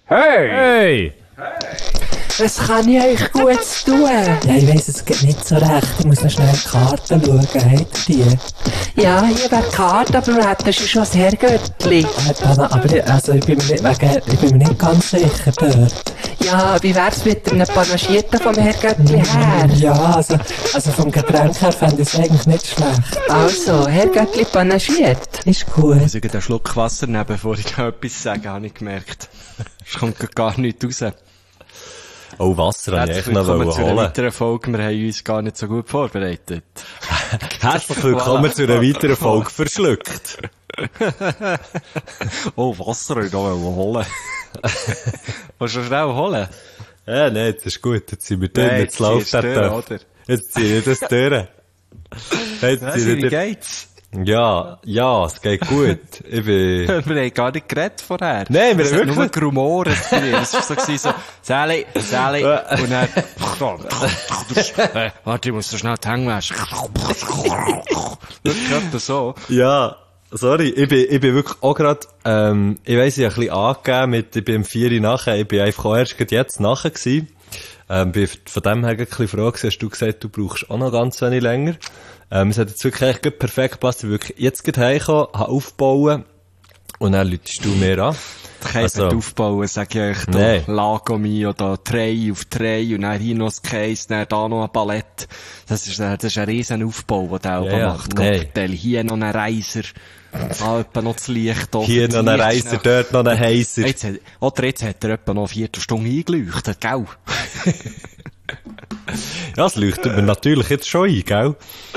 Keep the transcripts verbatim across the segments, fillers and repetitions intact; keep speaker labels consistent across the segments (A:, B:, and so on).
A: Hey!
B: Hey!
C: Was kann ich euch Gutes tun?
D: Ja, ich weiss, es geht nicht so recht. Ich muss noch schnell die Karten schauen. Habt ihr die?
C: Ja, hier wäre die Karte, aber wir hätten schon das Herrgöttli.
D: Aber ich, also, ich, bin mir nicht, wegen, ich bin mir nicht ganz sicher dort.
C: Ja, wie wär's mit einem Panagierten vom Herrgöttli her?
D: Ja, also, also vom Getränk her fände ich es eigentlich nicht schlecht.
C: Also, Herrgöttli panagiert.
D: Ist cool.
A: Ich muss einen Schluck Wasser nehmen, bevor ich da etwas sage, habe ich gemerkt. Es kommt gar nicht raus.
B: Oh, Wasser habe ich echt noch
A: willkommen zu einer
B: holen.
A: weiteren Folge. Wir haben uns gar nicht so gut vorbereitet.
B: Herzlich willkommen zu einer weiteren Folge verschluckt.
A: Oh, Wasser habe ich noch holen. Willst du schnell holen?
B: Ja, nee, das ist gut. Jetzt sind wir drin.
A: Nee,
B: jetzt läuft der Tag. Jetzt ziehe ich das durch. Jetzt
A: Ja,
B: ziehe
A: wie
B: ich
A: geht's?
B: Ja, ja, es geht gut. Ich bin...
A: Wir haben gar nicht geredet vorher.
B: Nein, wir
A: es
B: haben
A: hat nur
B: wirklich...
A: gerumoret bei dir. Es war so, gewesen, so, Sally, Sally, und dann, äh, warte, ich muss so schnell die Hänge waschen. Wirklich etwa so.
B: Ja, sorry, ich bin, ich bin wirklich auch grad, ähm, ich weiss, ich habe ein bisschen angegeben mit, ich bin um vier Uhr nachher, ich bin einfach auch erst gerade jetzt nachher gewesen. Ähm, bin von dem her ein bisschen froh gewesen, hast du gesagt, du brauchst auch noch ganz wenig länger. Ähm, es hat jetzt wirklich echt perfekt gepasst, ich wirklich jetzt gerade heimgekommen, habe aufgebaut und dann läutest du mir an.
A: Du kannst nicht aufbauen, sag ich euch, da,
B: Nee.
A: Lago Mio, da, drei auf drei, und dann hier noch das Case, dann da noch ein Ballett. Das ist, das ist ein riesen Aufbau, den der Alba
B: Ja, ja,
A: macht.
B: nee.
A: Gottverdeli. Hier noch ein Reiser, da etwa noch das Licht. da
B: Hier
A: für
B: noch
A: die
B: ein
A: Licht
B: Reiser,
A: schnell.
B: dort noch ein Heiser.
A: Jetzt hat, oder jetzt hat er etwa noch eine Viertelstunde eingeleuchtet, gell?
B: Ja, das leuchtet mir natürlich jetzt schon ein, gell?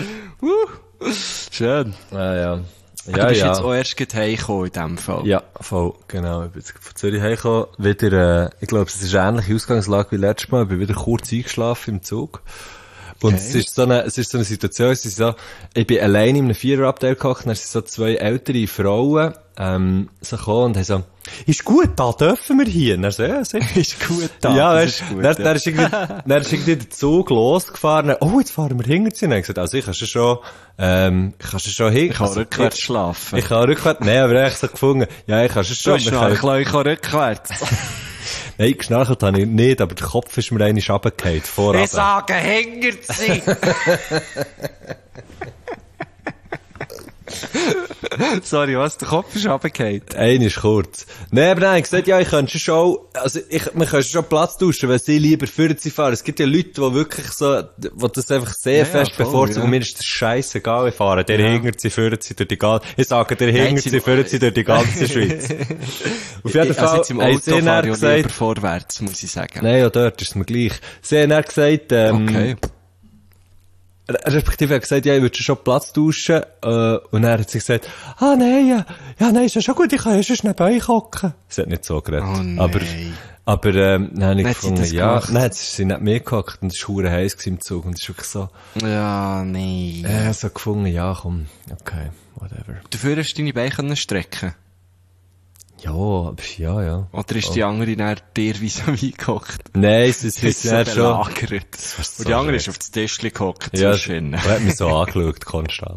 A: Schön.
B: Ja, ja.
A: Ja,
B: Ja,
A: du bist
B: ja.
A: jetzt auch erst gerade heimgekommen in dem Fall.
B: Ja, voll, genau. Ich bin jetzt von Zürich heimgekommen. Wieder, äh, ich glaube, es ist eine ähnliche Ausgangslage wie letztes Mal. Ich bin wieder kurz eingeschlafen im Zug. Und
A: Okay.
B: es ist so eine, es ist so eine Situation, es ist so, ich bin allein in einem Viererabteil gehockt, dann sind so zwei ältere Frauen, ähm, so gekommen und haben so, ist gut, da dürfen wir hier. Und dann so, ja, sicher.
A: Ist gut da.
B: Ja,
A: das
B: weißt
A: ist
B: du,
A: gut,
B: dann,
A: ja.
B: dann ist irgendwie, dann ist irgendwie der Zug losgefahren, dann, oh, jetzt fahren wir hinter sie. Und dann habe ich gesagt, also ich kann schon, ähm, ich kann schon hin.
A: Ich kann
B: also,
A: rückwärts
B: ich,
A: schlafen.
B: Ich kann rückwärts, nein, aber ich habe so gefunden, ja, ich kann schon
A: Du
B: schon.
A: hast
B: wir
A: noch
B: können-
A: ein bisschen, ich kann rückwärts.
B: Nein, geschnarchelt habe ich nicht, aber der Kopf ist mir einmal runtergefallen, vorab.
A: Ich sage, hingert sie! Sorry, was? Der Kopf ist runtergefallen.
B: Einer ist kurz. Nein, aber nein, ich gesagt, ja, ich könnte schon, also ich, wir können schon Platz tauschen, wenn sie lieber für sie fahren. Es gibt ja Leute, die wirklich so, die das einfach sehr
A: Ja,
B: fest
A: voll,
B: bevorzugen.
A: ja.
B: Mir ist das scheißegal, ich fahre. Der
A: Ja.
B: hingert sie, führt sie durch die ganze, ich sage, der
A: Nein,
B: hingert
A: sie-
B: sie, führt sie durch die ganze Schweiz. Auf jeden Fall,
A: Also jetzt im
B: haben
A: Auto
B: sie dann
A: fahre ich auch
B: gesagt,
A: lieber vorwärts, muss ich sagen.
B: nein, ja, dort ist es mir gleich. Sie haben dann gesagt, ähm,
A: Okay.
B: respektive, er hat gesagt, ja, ich würde schon Platz tauschen, äh, und er hat sie gesagt, ah, nein, ja, ja, nein, ist ja schon gut, ich kann ja schon neben euch hocken. Sie hat nicht so geredet.
A: Oh, nein.
B: aber, aber, ähm, dann habe ich
A: Hat sie
B: gefunden,
A: das
B: ja,
A: gemacht?
B: nein, jetzt ist sie nicht mehr gehockt und es war verdammt heiß gewesen im Zug und es ist wirklich so,
A: Ja, nee.
B: äh, so gefunden, ja, komm, okay, whatever.
A: Dafür hast du deine Beine können strecken.
B: Ja, aber, ja, ja.
A: Oder ist die andere dann dir vis-à-vis gehockt?
B: Nein, sie, sie,
A: ist
B: sie
A: so
B: hat schon,
A: belagert.
B: so
A: Und die andere
B: schlecht.
A: ist auf das Tischchen gehockt
B: ja,
A: zwischen.
B: er hat mich so angeschaut, konstant.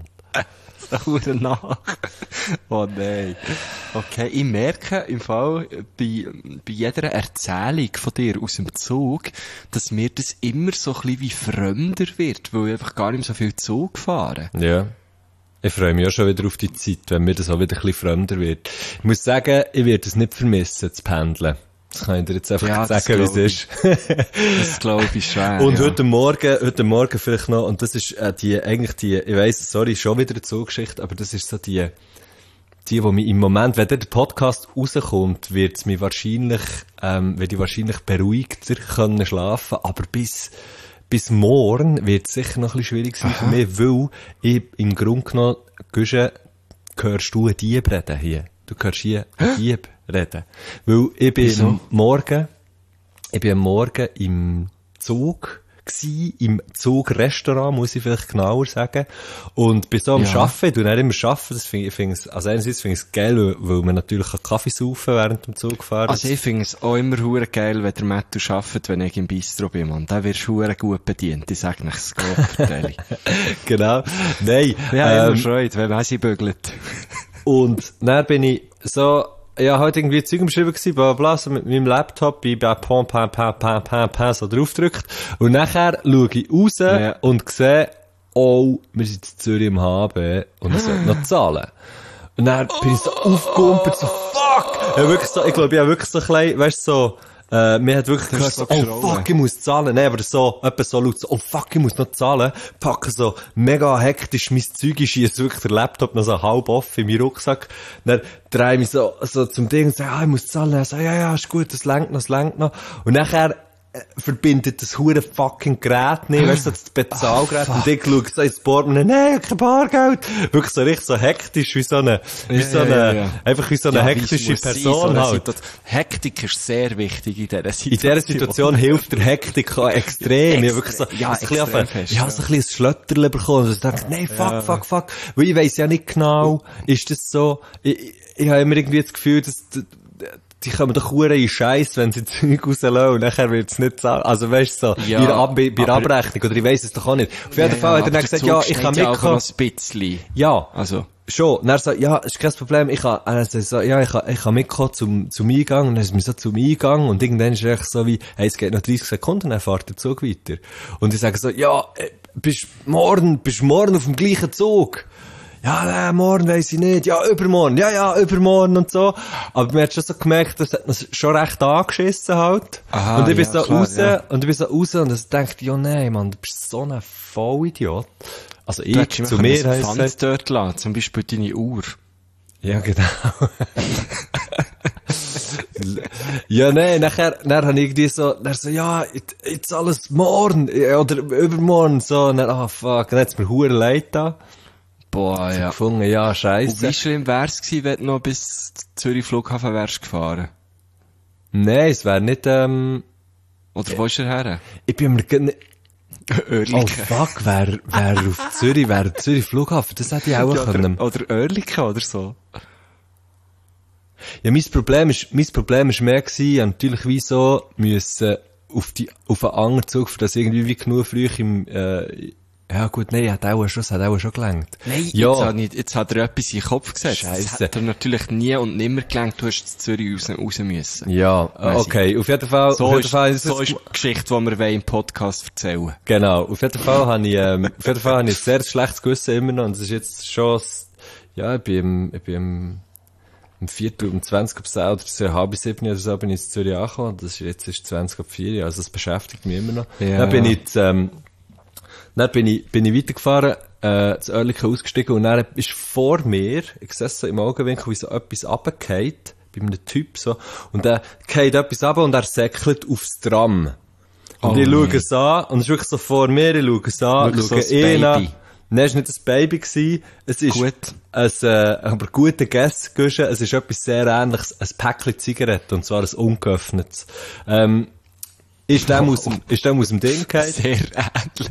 A: Hure nach. Oh nein. Okay, ich merke im Fall bei, bei jeder Erzählung von dir aus dem Zug, dass mir das immer so ein bisschen wie fremder wird, weil ich einfach gar nicht mehr so viel Zug fahre.
B: Ja. Ich freue mich auch schon wieder auf die Zeit, wenn mir das auch wieder ein bisschen fremder wird. Ich muss sagen, ich werde es nicht vermissen, zu pendeln. Das kann ich dir jetzt einfach
A: Ja, das
B: sagen, wie es
A: glaub
B: ist.
A: Das glaube ich schwer.
B: Und
A: ja.
B: heute Morgen, heute Morgen vielleicht noch, und das ist äh, die, eigentlich die, ich weiss, sorry, schon wieder eine Zuggeschichte, aber das ist so die, die, die mich im Moment, wenn der Podcast rauskommt, wird es mich wahrscheinlich, ähm, werde ich wahrscheinlich beruhigter können schlafen, aber bis, bis morgen wird es sicher noch ein bisschen schwierig sein für mich, weil ich im Grunde genommen, Güsche, hörst du einen Dieb reden hier. Du hörst hier einen Dieb reden. Weil ich bin
A: Wieso?
B: am Morgen, ich bin am Morgen im Zug gsi, im Zugrestaurant, muss ich vielleicht genauer sagen. Und bin so am
A: Ja.
B: Arbeiten, ich tu dann immer arbeiten, das finde ich, finde es, also einerseits finde ich es geil, weil, weil man natürlich einen Kaffee saufen während dem Zugfahren.
A: Also ich finde es auch immer hure geil, wenn der Matthew arbeitet, wenn ich im Bistro bin, Mann. Da wirst du hure gut bedient. Ich sag nicht, es geht,
B: Genau. Nein.
A: Ja,
B: ähm,
A: immer Freude, wenn man sie bügelt.
B: Und dann bin ich so ja, heute irgendwie Zeug am Schreiben gewesen, bla, bla, so mit meinem Laptop, bei, bei, pam, pam, pam, pam, pam, pam, so draufgedrückt. Und nachher schaue ich raus
A: Ja.
B: und sehe, oh, wir sind in Zürich im H B und es sollte noch zahlen. Und dann bin ich so aufgegumpelt, so, fuck! Ja, wirklich so, ich glaube, ich habe wirklich so klein, weißt du, so, äh, mir hat wirklich gehört,
A: so
B: so, oh
A: geschrauen.
B: fuck, ich muss zahlen. Nein, aber so, etwa so laut, so, oh fuck, ich muss noch zahlen. Packe so mega hektisch mein Zeug, ich schiesse wirklich den Laptop noch so halb off in meinen Rucksack. Dann drehe ich mich so, so zum Ding und sage, ah, ich muss zahlen. Er sagt, ja, ja, ist gut, das lenkt noch, das lenkt noch. Und nachher, verbindet das hure fucking Gerät nicht, weißt du, so das Bezahlgerät, und ich schaue so ins Portemonnaie, nein, kein Bargeld. Wirklich so richtig so hektisch, wie so eine, wie
A: Ja,
B: so eine,
A: ja, ja.
B: einfach wie so eine
A: Ja,
B: hektische
A: wie es muss
B: Person
A: sein, so eine
B: halt.
A: Situ- Hektik ist sehr wichtig in dieser Situation.
B: In dieser Situation hilft der Hektik auch extrem. Ich habe wirklich so,
A: Ja,
B: ein bisschen
A: extrem
B: auf-
A: fest,
B: ich habe so ein bisschen ein Schlötterle bekommen, und ich dachte, nein, fuck,
A: Ja.
B: fuck, fuck. Weil ich weiss ja nicht genau, ist das so, ich, ich, ich habe immer irgendwie das Gefühl, dass, die kommen doch hure in Scheiß, wenn sie Zeug rauslassen, und nachher wird's nicht zahlen. Also weißt du, so,
A: Ja,
B: bei der, Ab bei der
A: aber-
B: Abrechnung, oder ich weiss es doch auch nicht. Auf jeden Fall hat er dann gesagt, ja, ich kann
A: ja auch
B: mitkommen.
A: noch ein bisschen.
B: Ja.
A: Also.
B: Schon. Und er sagt, ja, ist kein Problem, ich kann, er sagt so, ja, ich kann, ich kann mitkommen zum, zum Eingang, und dann ist mir so zum Eingang, und irgendwann ist er echt so wie, hey, es geht noch dreißig Sekunden, dann fährt der Zug weiter. Und ich sage so, ja, äh, bist morgen, bist morgen auf dem gleichen Zug? Ja, nein, morgen weiss ich nicht, ja, übermorgen, ja, ja, übermorgen und so. Aber man hat schon so gemerkt, das hat uns schon recht angeschissen halt.
A: Aha,
B: und ich bin
A: ja,
B: so
A: klar,
B: raus,
A: ja.
B: und ich bin so raus, und ich dachte, ja, nein, Mann, du bist so ein Vollidiot. Also ich,
A: Du hättest
B: zu
A: immer
B: mir
A: ein
B: heisst
A: Pfand
B: es,
A: dort lassen, zum Beispiel deine Uhr.
B: ja, genau. Ja, nein, nachher, nachher habe ich irgendwie so, dann so, ja, jetzt, jetzt alles morgen, ja, oder übermorgen, so, und dann, ah, fuck, dann hat's mir hure leid da.
A: Boah, ja.
B: Gefunden, ja,
A: Und
B: scheisse.
A: wie schlimm wär's gewesen, wenn du noch bis Zürich Flughafen wärst gefahren?
B: Nein, es wäre nicht, ähm,
A: Oder wo ist er her?
B: ich bin mir gar nicht, oh
A: Oerlikon.
B: fuck, wer, wer auf Zürich, wer Zürich Flughafen, das hätte ich auch
A: Ja,
B: können.
A: oder, oder Oerlikon oder so.
B: Ja, mein Problem ist, mein Problem ist mehr gewesen, ich hab natürlich wie so müssen auf die, auf einen anderen Zug, für das irgendwie wie genug früh im, äh, ja gut, nein, hat auch schon, es hat auch schon gelangt.
A: Nein,
B: ja.
A: jetzt, hat nicht, jetzt hat er etwas in den Kopf gesetzt. Das
B: Scheisse.
A: hat er natürlich nie und nimmer gelangt, du hast zu Zürich raus, raus müssen.
B: Ja,
A: Weiss
B: okay, auf jeden Fall,
A: So
B: auf jeden
A: ist,
B: Fall ist
A: so
B: es-
A: ist die Geschichte, die wir im Podcast erzählen.
B: genau, auf jeden Fall habe ich, ähm, auf jeden Fall habe ich ein sehr schlechtes Gewissen immer noch, und es ist jetzt schon, s- ja, ich bin im, ich bin im, im Viertel um zwanzig ab sieben oder so, halb sieben oder so bin ich in Zürich angekommen, das ist, jetzt ist zwanzig ab vier, also es beschäftigt mich immer noch.
A: Ja.
B: Dann bin ich, jetzt, ähm, dann bin ich, bin ich weitergefahren, äh, zu Oerlikon ausgestiegen, und dann ist vor mir, ich sehe so im Augenwinkel, wie so etwas runtergeht, bei einem Typ so, und dann geht etwas runter und er säckelt aufs Tram. Und
A: Oh,
B: ich schaue
A: nee.
B: es an, und es ist wirklich so vor mir, ich schaue es an,
A: Wirklich
B: schaue
A: so ein
B: ihn an.
A: Baby.
B: Nein, es war nicht ein Baby gewesen, es ist
A: Gut.
B: ein, äh, aber guter Guess, Guschen, es ist etwas sehr Ähnliches, ein Päckchen Zigaretten, und zwar ein ungeöffnetes. Ähm, ist dem aus dem, ist dem aus dem Ding gefallen?
A: Sehr ähnlich.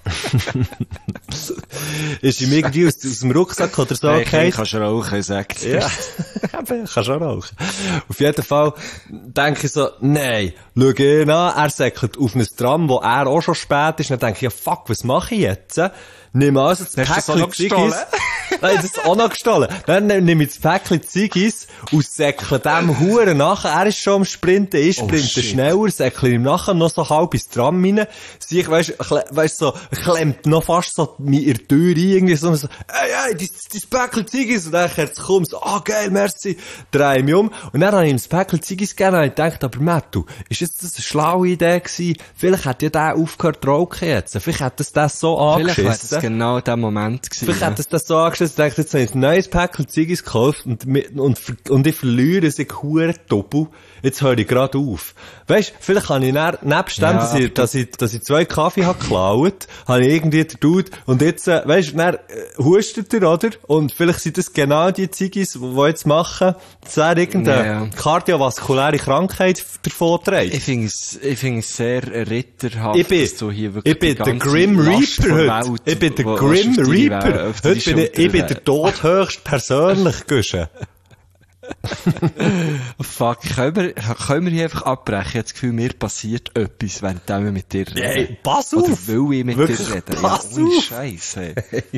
B: Ist ihm irgendwie aus, aus dem Rucksack oder so
A: Hey,
B: gefallen?
A: ich kannst rauchen, sagt er.
B: Ja, aber ich kann schon rauchen. Auf jeden Fall denke ich so, nein, schau ihn an, er säckelt auf ein Tram, wo er auch schon spät ist, dann denke ich, ja fuck, was mache ich jetzt? Nimm also das
A: Hast du das auch
B: Päckchen
A: noch gestohlen?
B: Ziggis. Nein, das ist auch noch gestohlen. Dann nehme ich das Päckchen Ziggis und säckle dem Huren nachher. Er ist schon am Sprinten, ich sprinte
A: shit.
B: schneller, säckle ihm nachher noch so halb ins Tram rein. Sie, ich weiss, kle- weiss so, klemmt noch fast so in der Tür rein, irgendwie so, so, ey, ey, dein, dein Päckchen Ziggis. Und dann hat es kommen, so, ah, geil, merci. Dreh mich um. Und dann habe ich ihm das Päckchen Ziggis gegeben, und ich gedacht, aber Mattu, ist jetzt das eine schlaue Idee gewesen? Vielleicht hat ja der aufgehört zu rauchen jetzt. Vielleicht hat es das so
A: Vielleicht war
B: angeschissen.
A: das genau der Moment gewesen.
B: Vielleicht hat es das so angeschissen, ich dachte, jetzt habe ich ein neues Päckchen Ziggis gekauft, und, mit- und, ver- und ich verliere sich hure doppel. Jetzt höre ich gerade auf. Weisst, vielleicht habe ich dann, nebst dem,
A: Ja,
B: dass ich,
A: aber
B: dass ich, dass ich zwei Kaffee habe geklaut, habe ich irgendwie den Dude, und jetzt, äh, weisst, dann, äh, hustet er, oder? Und vielleicht sind das genau die Ziggis, die die jetzt machen, dass er irgendeine
A: Ja.
B: kardiovaskuläre Krankheit davon trägt.
A: Ich finde es, ich finde es sehr ritterhaft,
B: Ich bin,
A: dass du hier wirklich
B: ich bin
A: die
B: der
A: ganze
B: Grim
A: Last
B: Reaper
A: der
B: heute.
A: Welt,
B: Ich bin der
A: wo-
B: Grim
A: was auf deine
B: Reaper.
A: Wel- auf deine
B: Heute bin ich, ich bin
A: Schulter
B: der todhöchst persönlich, Guschen.
A: Fuck, können wir, können wir hier einfach abbrechen? Ich habe das Gefühl, mir passiert etwas, während wir mit dir reden.
B: Hey, pass auf!
A: Oder will ich mit
B: Wirklich,
A: dir reden?
B: pass
A: ja, ohne
B: auf!
A: Scheiße.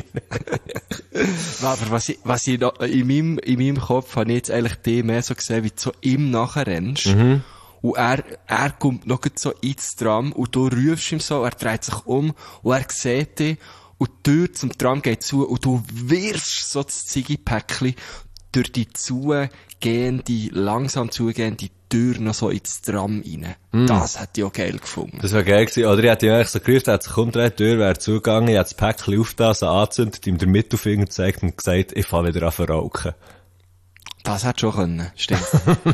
A: Aber was ich, was ich noch, in meinem, in meinem Kopf habe ich jetzt eigentlich die mehr so gesehen, wie du so ihm nachrennst.
B: Mhm.
A: Und er, er kommt noch so ins Tram und du rufst ihm so, er dreht sich um und er sieht dich und die Tür zum Tram geht zu und du wirfst so das Ziggy-Päckchen durch die zugehende, langsam zugehende Tür noch so ins Tram rein. Mm. Das hätte ich auch geil gefunden.
B: Das wäre geil gewesen. Oder ich hätte ihm eigentlich so gerufen, er hat sich umgedreht, die Tür wäre zugegangen, ich hätte das Päckchen aufgetan, so angezündet, ihm den Mittelfinger gezeigt und gesagt, ich fange wieder an zu rauchen.
A: Das hätte schon können, stimmt.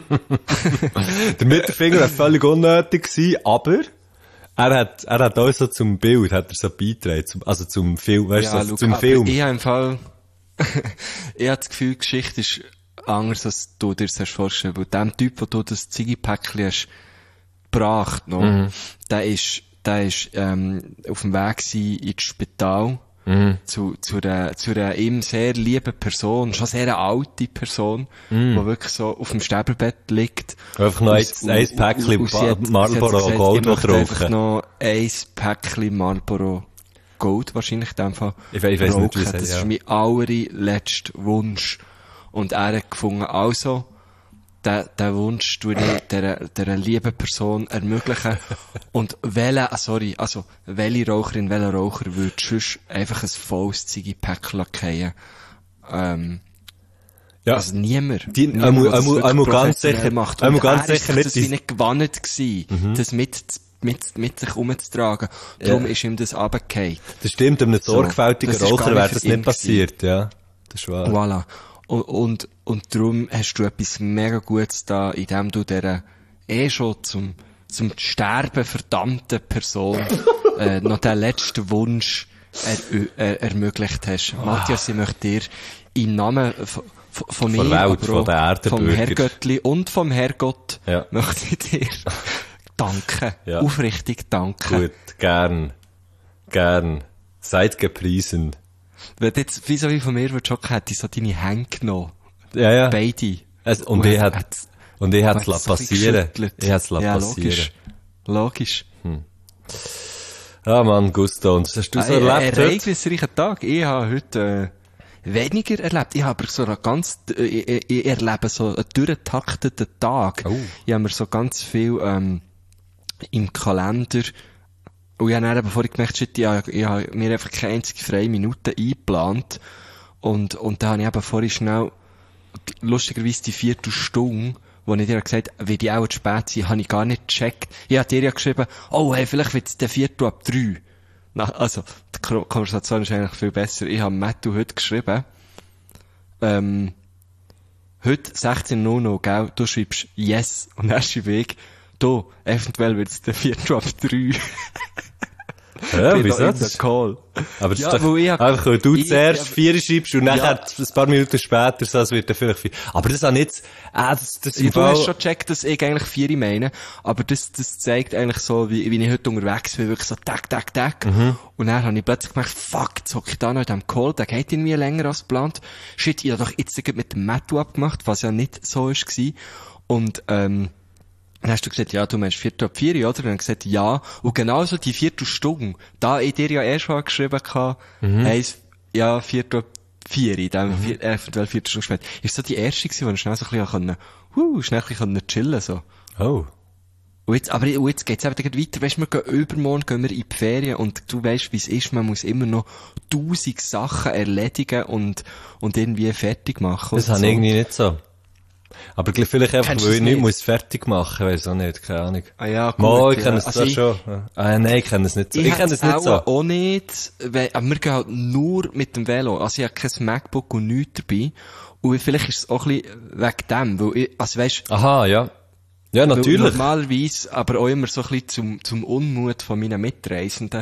B: Der Mittelfinger wäre völlig unnötig gewesen, aber er hat, er hat auch so zum Bild, hat er so beigetragen, zum, also zum Film, weißt du,
A: ja,
B: so,
A: look,
B: zum Film.
A: Ich habe im Fall, ich habe das Gefühl, die Geschichte ist anders, als du dir das hast vorstellen. Weil dem Typ, wo du das Ziggy-Päckchen hast gebracht, noch, mhm. der ist, der ist, ähm, auf dem Weg gewesen ins Spital. Mhm. Zu, zu einer, zu einer ihm sehr lieben Person, schon sehr eine alte Person, mhm. die wirklich so auf dem Sterbebett liegt.
B: Einfach noch ein, ein Päckchen Marlboro Gold rauchen.
A: Einfach noch ein Päckchen Marlboro Gold, wahrscheinlich in dem Fall.
B: Ich, ich weiss nicht, wie es
A: Das ist
B: ja.
A: mein allerletzter Wunsch. Und er hat gefunden, also, den, den Wunsch tue ich dieser, dieser lieben Person ermöglichen. Und welche, ah, sorry, also, welche Raucherin, welcher Raucher würde sonst einfach ein volles Ziggy-Päckchen fallen? Ähm,
B: ja.
A: Also niemand.
B: Die,
A: niemand,
B: einmal,
A: der das
B: einmal, einmal ganz sicher,
A: macht.
B: einmal
A: Und
B: ganz
A: er
B: sicher
A: ist
B: nicht
A: das
B: die-
A: wie nicht gewannet gewesen,
B: Mhm.
A: das mit, mit, mit sich umzutragen. Darum
B: Ja.
A: ist ihm das runtergefallen.
B: Das stimmt, einem
A: So,
B: sorgfältigen
A: das ist
B: Raucher
A: gar
B: wäre
A: nicht
B: das
A: für ihn
B: nicht passiert, ja. Das ist wahr.
A: Voilà. Und, und, und darum hast du etwas mega Gutes da, indem du dieser eh schon zum, zum Sterben verdammten Person, äh, noch den letzten Wunsch er, er, ermöglicht hast.
B: Oh.
A: Matthias, ich möchte dir im Namen von, von, von mir,
B: Von der Welt,
A: aber
B: von
A: auch
B: den Erdenbürgern.
A: vom Herrgöttli und vom Herrgott,
B: Ja.
A: möchte ich dir danken.
B: Ja.
A: Aufrichtig danken.
B: Gut, gern. Gern. Seid gepriesen.
A: Wenn du jetzt, wie so wie von mir würdest, schon hätte ich so deine Hände genommen.
B: Ja, ja.
A: Beide.
B: Es, und,
A: Und
B: ich
A: hat-
B: hat,
A: hat-
B: und ich hat's
A: hat
B: la
A: so ein bisschen
B: passieren.
A: geschüttelt.
B: Ich hat's la
A: Ja,
B: passieren.
A: logisch. Logisch.
B: Ah, Mann, Gusto. Und was hast du so
A: Ein
B: erlebt heute?
A: ereignisreicher Tag. Ich habe heute äh, weniger erlebt. Ich habe aber so einen ganz, äh, ich, ich erlebe so einen durchgetakteten Tag.
B: Oh.
A: Ich habe mir so ganz viel ähm, im Kalender. Und ich habe dann eben, bevor ich gemerkt habe, ich habe, ich habe mir einfach keine einzige freie Minute eingeplant. Und, und da habe ich eben vorhin schnell, lustigerweise die Viertelstunde, wo ich dir gesagt habe, wird ich auch zu spät sein, habe ich gar nicht gecheckt. Ich habe dir ja geschrieben, oh hey, vielleicht wird es der Viertel ab drei. Na, also, die Ko- Konversation ist eigentlich viel besser. Ich habe Matthew heute geschrieben, ähm, heute sechzehn Uhr null null, gell, du schreibst yes, und dann schreibe ich, du, eventuell wird es der Viertel ab drei.
B: Ja,
A: Bin
B: wieso?
A: noch in
B: Das
A: der
B: ist-
A: Call.
B: Aber das
A: Ja,
B: ist doch
A: weil ich hab-
B: einfach, weil du
A: ich-
B: zuerst
A: ja,
B: vier schreibst und
A: Ja.
B: nachher ein paar Minuten später so, es wird dann vielleicht vier. Aber das habe ich jetzt, ah, das, das
A: Ja,
B: im
A: du hast
B: Fall-
A: schon gecheckt, dass ich eigentlich vier meine, aber das, das zeigt eigentlich so, wie, wie ich heute unterwegs bin, wirklich so tak, tak, tak.
B: Mhm.
A: Und dann habe ich plötzlich gemerkt, fuck, jetzt hocke ich da noch in diesem Call, der geht irgendwie länger als geplant. Shit, ich habe doch jetzt gerade mit dem Matthew abgemacht, was ja nicht so ist gewesen. Und, ähm, dann hast du gesagt, ja, du meinst Viertel ab vier, oder? Und dann habe ich gesagt, ja. Und genauso die Viertelstunde, da ich dir ja erst mal geschrieben hatte,
B: Mhm.
A: heisst, ja, Viertel ab vier, in dem, vier, eventuell Viertelstunde später, ist so die erste gewesen, wo ich schnell so ein bisschen können, huh, schnell ein bisschen chillen, so.
B: Oh.
A: Und jetzt, aber und jetzt geht's eben gleich weiter, weisst, wir gehen übermorgen, gehen wir in die Ferien, und du weisst, wie es ist, man muss immer noch tausend Sachen erledigen und, und irgendwie fertig machen.
B: Das
A: und
B: habe
A: so.
B: ich irgendwie nicht so. Aber gleich vielleicht einfach,
A: Kennst du
B: weil
A: das
B: ich nicht
A: nicht?
B: muss fertig machen, weiss auch nicht, keine Ahnung.
A: Ah ja, gut.
B: Mal, ich
A: ja.
B: kenne es
A: Also
B: zwar
A: ich-
B: schon. Ah, nein, ich kenne es nicht so. Ich,
A: Ich,
B: kenne es nicht
A: auch,
B: so.
A: auch nicht, weil, aber wir gehen halt nur mit dem Velo. Also ich habe kein MacBook und nichts dabei. Und vielleicht ist es auch ein bisschen wegen dem, weil ich, also weisst,
B: Aha, ja. Ja,
A: weil
B: natürlich.
A: normalerweise, aber auch immer so ein bisschen zum, zum Unmut von meinen Mitreisenden,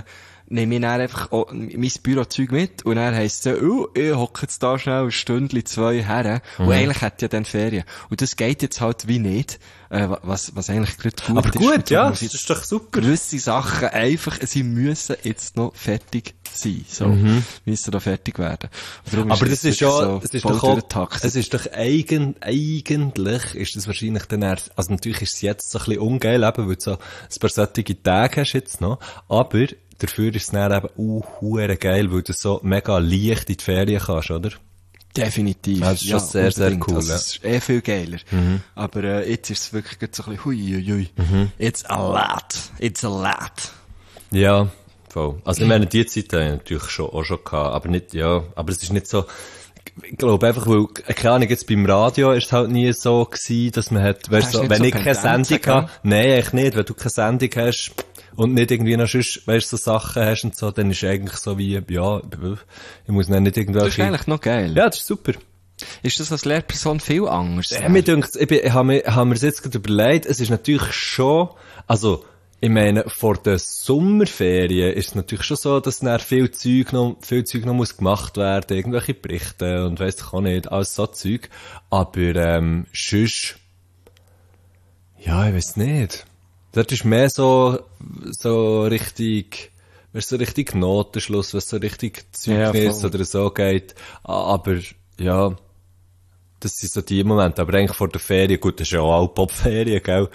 A: nehme ich dann einfach auch mein Bürozeug mit und dann heisst es so, oh, ich hocke jetzt da schnell ein Stündchen, zwei her. Mhm. Und eigentlich hätte ich ja dann Ferien. Und das geht jetzt halt wie nicht, äh, was, was eigentlich gerade gut
B: aber
A: ist.
B: Aber gut, ja, das ist doch super.
A: Gewisse Sachen einfach, sie müssen jetzt noch fertig sein. So, mhm. müssen noch fertig werden.
B: Aber das ist ja, so das ist doch auch, es ist doch eigen, eigentlich ist das wahrscheinlich dann erst, also natürlich ist es jetzt so ein bisschen ungeil, eben, weil du so ein paar solche Tage hast jetzt noch, aber dafür ist es dann eben auch uh, geil, weil du so mega leicht in die Ferien kannst, oder?
A: Definitiv.
B: Das ist schon ja, sehr, sehr cool.
A: Also, das ist eh viel geiler. Mhm. Aber äh, jetzt ist es wirklich so ein bisschen hui, hui, hui. Mhm. It's a lot. It's a lot.
B: Ja, voll. Also ich meine, die Zeit habe ich natürlich schon, auch schon gehabt, aber nicht, ja, aber es ist nicht so, ich glaube einfach, weil, keine Ahnung, jetzt beim Radio ist es halt nie so gewesen, dass man hat, weißt du, so, wenn so ich keine Sendung habe, nein, eigentlich nicht, wenn du keine Sendung hast, und nicht irgendwie noch sonst, weißt du, so Sachen hast und so, dann ist eigentlich so wie, ja, ich muss dann nicht irgendwelche...
A: Das ist eigentlich noch geil.
B: Ja, das ist super.
A: Ist das als Lehrperson viel anders?
B: Ja, mir denkt, ich, ich habe mir, hab mir das jetzt gerade überlegt, es ist natürlich schon, also, ich meine, vor den Sommerferien ist es natürlich schon so, dass dann viel Zeug noch, viel Zeug noch muss gemacht werden, irgendwelche Berichte und weiss ich auch nicht, alles so Zeug. Aber, ähm, sonst, ja, ich weiss nicht. Dort ist mehr so, so richtig, weißt du, so richtig Notenschluss, was so richtig Zeug ist oder so geht. Aber, ja, das sind so die Momente. Aber eigentlich vor der Ferien, gut, das ist ja auch alle Popferien, gell?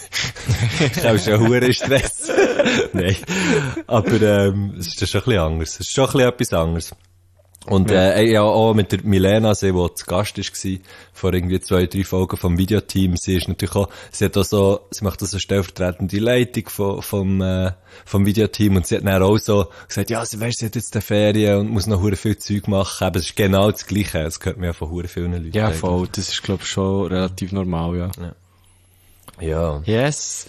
B: Ich habe schon huere Stress. Nein. Aber, ähm, es ist schon ein bisschen anders. Es ist schon ein bisschen etwas anderes. Und, ja. äh, ja, auch mit der Milena, sie, die zu Gast war, vor irgendwie zwei, drei Folgen vom Videoteam, sie ist natürlich auch, sie hat auch so, sie macht also stellvertretende Leitung vom, vom, äh, vom Videoteam und sie hat dann auch so gesagt, ja, sie weiss, sie hat jetzt eine Ferien und muss noch hure viel Zeug machen, aber es ist genau das Gleiche, das hört man ja von hure vielen Leuten.
A: Ja, voll, das ist, glaub ich, schon relativ normal, ja.
B: Ja. Ja.
A: Yes.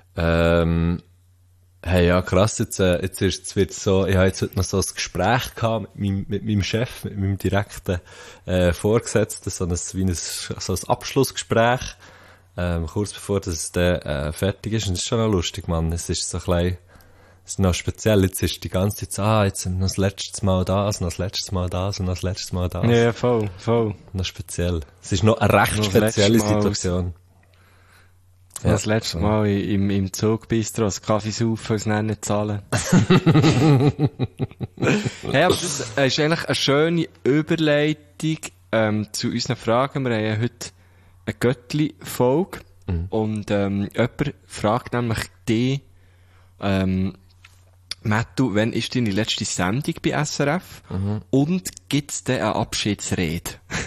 B: Ähm, Hey, ja, krass, jetzt, äh, jetzt ist, jetzt wird so, ich habe jetzt heute noch so ein Gespräch gehabt mit meinem, mit meinem Chef, mit meinem direkten, äh, Vorgesetzten, so ein, wie ein, so ein Abschlussgespräch, ähm, kurz bevor das dann, äh, fertig ist, und das ist schon noch lustig, Mann, es ist so ein bisschen, es ist noch speziell, jetzt ist die ganze Zeit so, ah, jetzt noch das letzte Mal das, noch das letzte Mal das, und noch das letzte Mal das.
A: Ja, voll, voll.
B: Noch speziell. Es ist noch eine recht noch spezielle Situation.
A: Ja, das letzte Mal im, im Zugbistro einen Kaffee saufen und es nicht zahlen. Hey, aber das ist eigentlich eine schöne Überleitung ähm, zu unseren Fragen. Wir haben ja heute eine Göttli-Folge. Mhm. Und ähm, jemand fragt nämlich dich, ähm, Mattu, wann ist deine letzte Sendung bei S R F? Mhm. Und gibt es denn eine Abschiedsrede?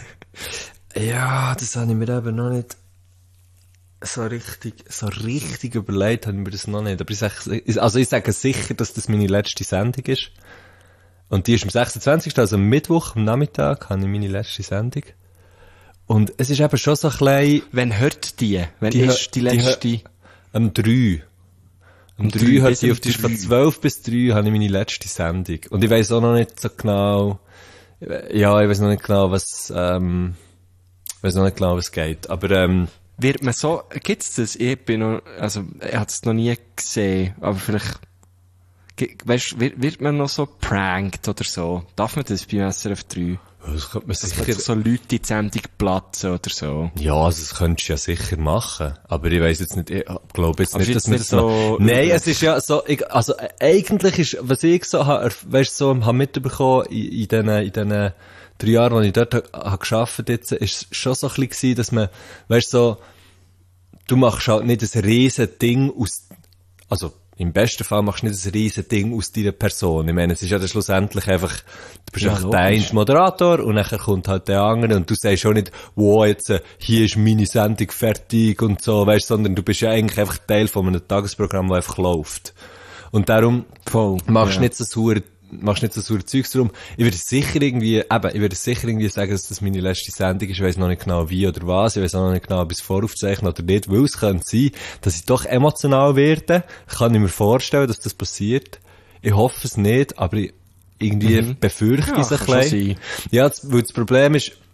B: Ja, das habe ich mir eben noch nicht... so richtig, so richtig überlegt habe ich mir das noch nicht. Aber ich sage, also ich sage sicher, dass das meine letzte Sendung ist. Und die ist am sechsundzwanzigsten Also am Mittwoch, am Nachmittag, habe ich meine letzte Sendung. Und es ist eben schon so ein bisschen...
A: Wann hört die? Wann die ist die letzte? Die
B: am drei Am drei hört die auf die von zwölf bis drei habe ich meine letzte Sendung. Und ich weiss auch noch nicht so genau, ja, ich weiss noch nicht genau, was, ähm, ich weiss noch nicht genau, was geht. Aber, ähm,
A: wird man so, gibt's das? Ich bin noch, also, ich hab's es noch nie gesehen, aber vielleicht, weißt, wird, wird man noch so prankt oder so? Darf man das bei S R F drei?
B: Das könnte man sicher...
A: Dass so Leute in die Sendung platzen oder so.
B: Ja, also das könntest du ja sicher machen. Aber ich weiss jetzt nicht, ich glaube jetzt
A: aber
B: nicht, dass
A: man
B: das
A: so...
B: noch... Nein, es ist ja so, ich, also eigentlich ist, was ich so habe, weißt so, habe mitbekommen in, in diesen, in diesen drei Jahren, als ich dort habe gearbeitet jetzt, ist es schon so ein bisschen, dass man, weißt so, du machst halt nicht ein riesen Ding aus, also im besten Fall machst du nicht ein riesen Ding aus deiner Person. Ich meine, es ist ja dann schlussendlich einfach, du bist ja, einfach der eine Moderator und nachher kommt halt der andere und du sagst auch nicht, wow, jetzt, äh, hier ist meine Sendung fertig und so, weißt, sondern du bist ja eigentlich einfach Teil von einem Tagesprogramm, das einfach läuft. Und darum Voll, machst du ja. nicht so sauer machst nicht so sauer Zeugs drum. Ich würde sicher irgendwie, eben, ich würde sicher irgendwie sagen, dass das meine letzte Sendung ist. Ich weiss noch nicht genau wie oder was. Ich weiss auch noch nicht genau, ob ich es voraufzeichne oder nicht, weil es könnte sein, dass ich doch emotional werde. Kann ich mir vorstellen, dass das passiert. Ich hoffe es nicht, aber ich, irgendwie mhm. befürchte ich
A: ja,
B: es ein bisschen. Ja, das, weil das Problem ist,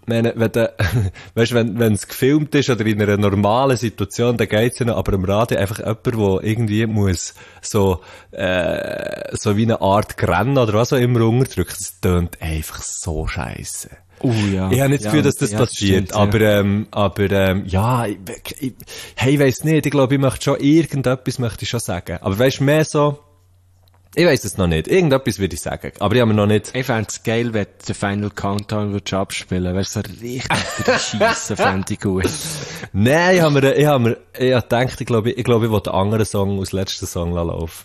B: meine, wenn du, weißt, wenn, wenn es gefilmt ist oder in einer normalen Situation, dann geht's ja noch, aber im Radio einfach jemand, der irgendwie muss so, äh, so wie eine Art Grennen oder was auch immer unterdrückt, das tönt einfach so scheisse.
A: Oh ja.
B: Ich habe nicht das Gefühl,
A: ja,
B: dass das
A: ja,
B: passiert,
A: stimmt,
B: aber,
A: ja.
B: ähm, aber, ähm, ja, ich, ich, hey, ich weiss nicht, ich glaube, ich möchte schon irgendetwas möchte ich schon sagen. Aber weißt du, mehr so, ich weiss es noch nicht. Irgendetwas würde ich sagen. Aber ich habe mir noch nicht...
A: Ich fände es geil, wenn du den Final Countdown würdest abspielen. Wäre so richtig der Scheisse, fände ich gut.
B: Nein, ich habe mir, ich habe mir, ich habe gedacht, ich glaube, ich glaube, ich will den anderen Song aus dem letzten Song laufen.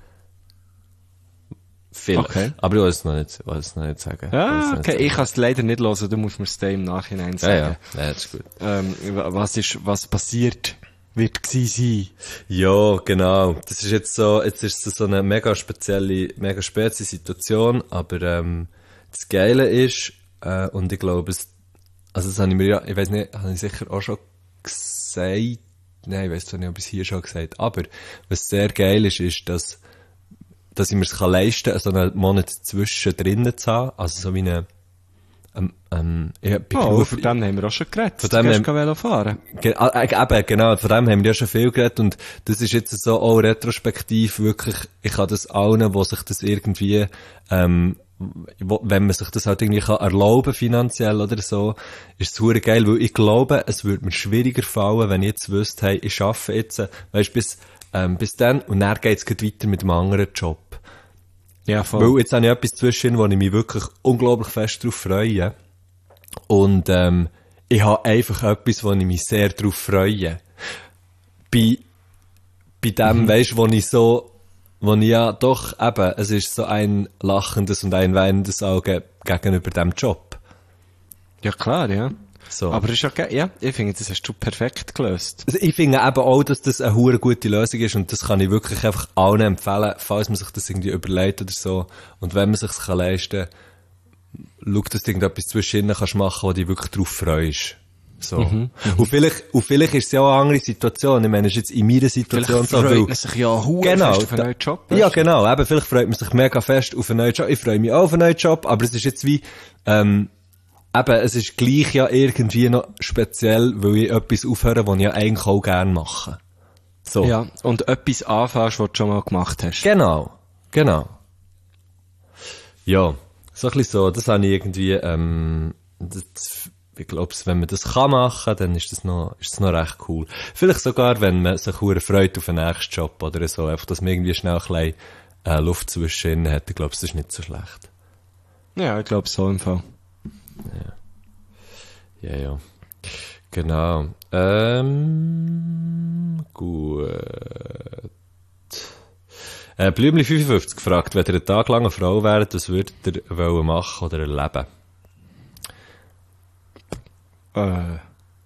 B: Vielleicht.
A: Okay.
B: Aber ich will es noch nicht, ich will es noch nicht sagen.
A: Ja,
B: Ich
A: okay.
B: will es
A: Ich kann es leider nicht hören, du musst mir es dann im Nachhinein
B: nicht sagen.
A: sagen.
B: Ja, ja. Ja, das ist gut.
A: Ähm, was ist, was passiert wird gewesen sein?
B: Ja, genau. Das ist jetzt so, jetzt ist es so eine mega spezielle, mega spezielle Situation, aber, ähm, das Geile ist, äh, und ich glaube, es, also das habe ich mir ja, ich weiss nicht, habe ich sicher auch schon gesagt, nein, ich weiss zwar nicht, ob ich es hier schon gesagt, aber was sehr geil ist, ist, dass, dass ich mir es leisten kann, so einen Monat zwischendrin zu haben, also so wie eine, ähm, ähm, ich bin
A: Oh,
B: Beruf-
A: von dem haben wir auch schon geredet.
B: Von
A: Du
B: dem
A: gehst
B: haben-
A: Velo fahren.
B: Ge ah, äh, eben, genau, von dem haben wir ja schon viel geredet und das ist jetzt so auch retrospektiv wirklich, ich kann das allen, wo sich das irgendwie, ähm, wo, wenn man sich das halt irgendwie kann erlauben finanziell oder so, ist es hure geil, weil ich glaube, es würde mir schwieriger fallen, wenn ich jetzt wüsste, hey, ich arbeite jetzt, weißt, bis, ähm, bis dann und dann geht's gleich weiter mit einem anderen Job.
A: Ja, voll.
B: Weil jetzt habe ich etwas zwischen, wo ich mich wirklich unglaublich fest drauf freue. Und, ähm, ich habe einfach etwas, wo ich mich sehr drauf freue. Bei, bei dem, mhm. weisst, wo ich so, wo ich ja doch eben, es ist so ein lachendes und ein weinendes Auge gegenüber dem Job.
A: Ja, klar, ja.
B: So.
A: Aber ist okay, ja, ich finde, das hast du perfekt gelöst.
B: Also ich finde eben auch, dass das eine hure gute Lösung ist und das kann ich wirklich einfach allen empfehlen, falls man sich das irgendwie überlegt oder so. Und wenn man sich es leisten kann, schau, dass du irgendetwas zwischendrin kannst machen, wo du dich wirklich drauf freust. So. Mhm, und vielleicht, und vielleicht ist es ja auch eine andere Situation. Ich meine, es ist jetzt in meiner Situation
A: vielleicht
B: so,
A: freut
B: weil,
A: man sich ja hure
B: genau,
A: fest auf einen neuen Job.
B: Ja, genau. Eben, vielleicht freut man sich mega fest auf einen neuen Job. Ich freue mich auch auf einen neuen Job, aber es ist jetzt wie, ähm, eben, es ist gleich ja irgendwie noch speziell, weil ich etwas aufhöre, was ich ja eigentlich auch gerne mache. So.
A: Ja, und etwas anfängst, was du schon mal gemacht hast.
B: Genau. Genau. Ja. So ein bisschen so, das habe ich irgendwie, ähm, das, ich glaube, wenn man das kann machen, dann ist das noch, ist das noch recht cool. Vielleicht sogar, wenn man sich hure freut auf den nächsten Job oder so, einfach, dass man irgendwie schnell ein bisschen, äh, Luft zwischen hat, ich glaube, das ist nicht so schlecht.
A: Ja, ich glaube so im Fall.
B: Ja. Ja, ja. Genau. Ähm, gut. Äh, Blümli fünfundfünfzig gefragt, wenn ihr einen Tag lang eine Frau wäret, was würdet ihr wollen machen oder erleben?
A: Äh.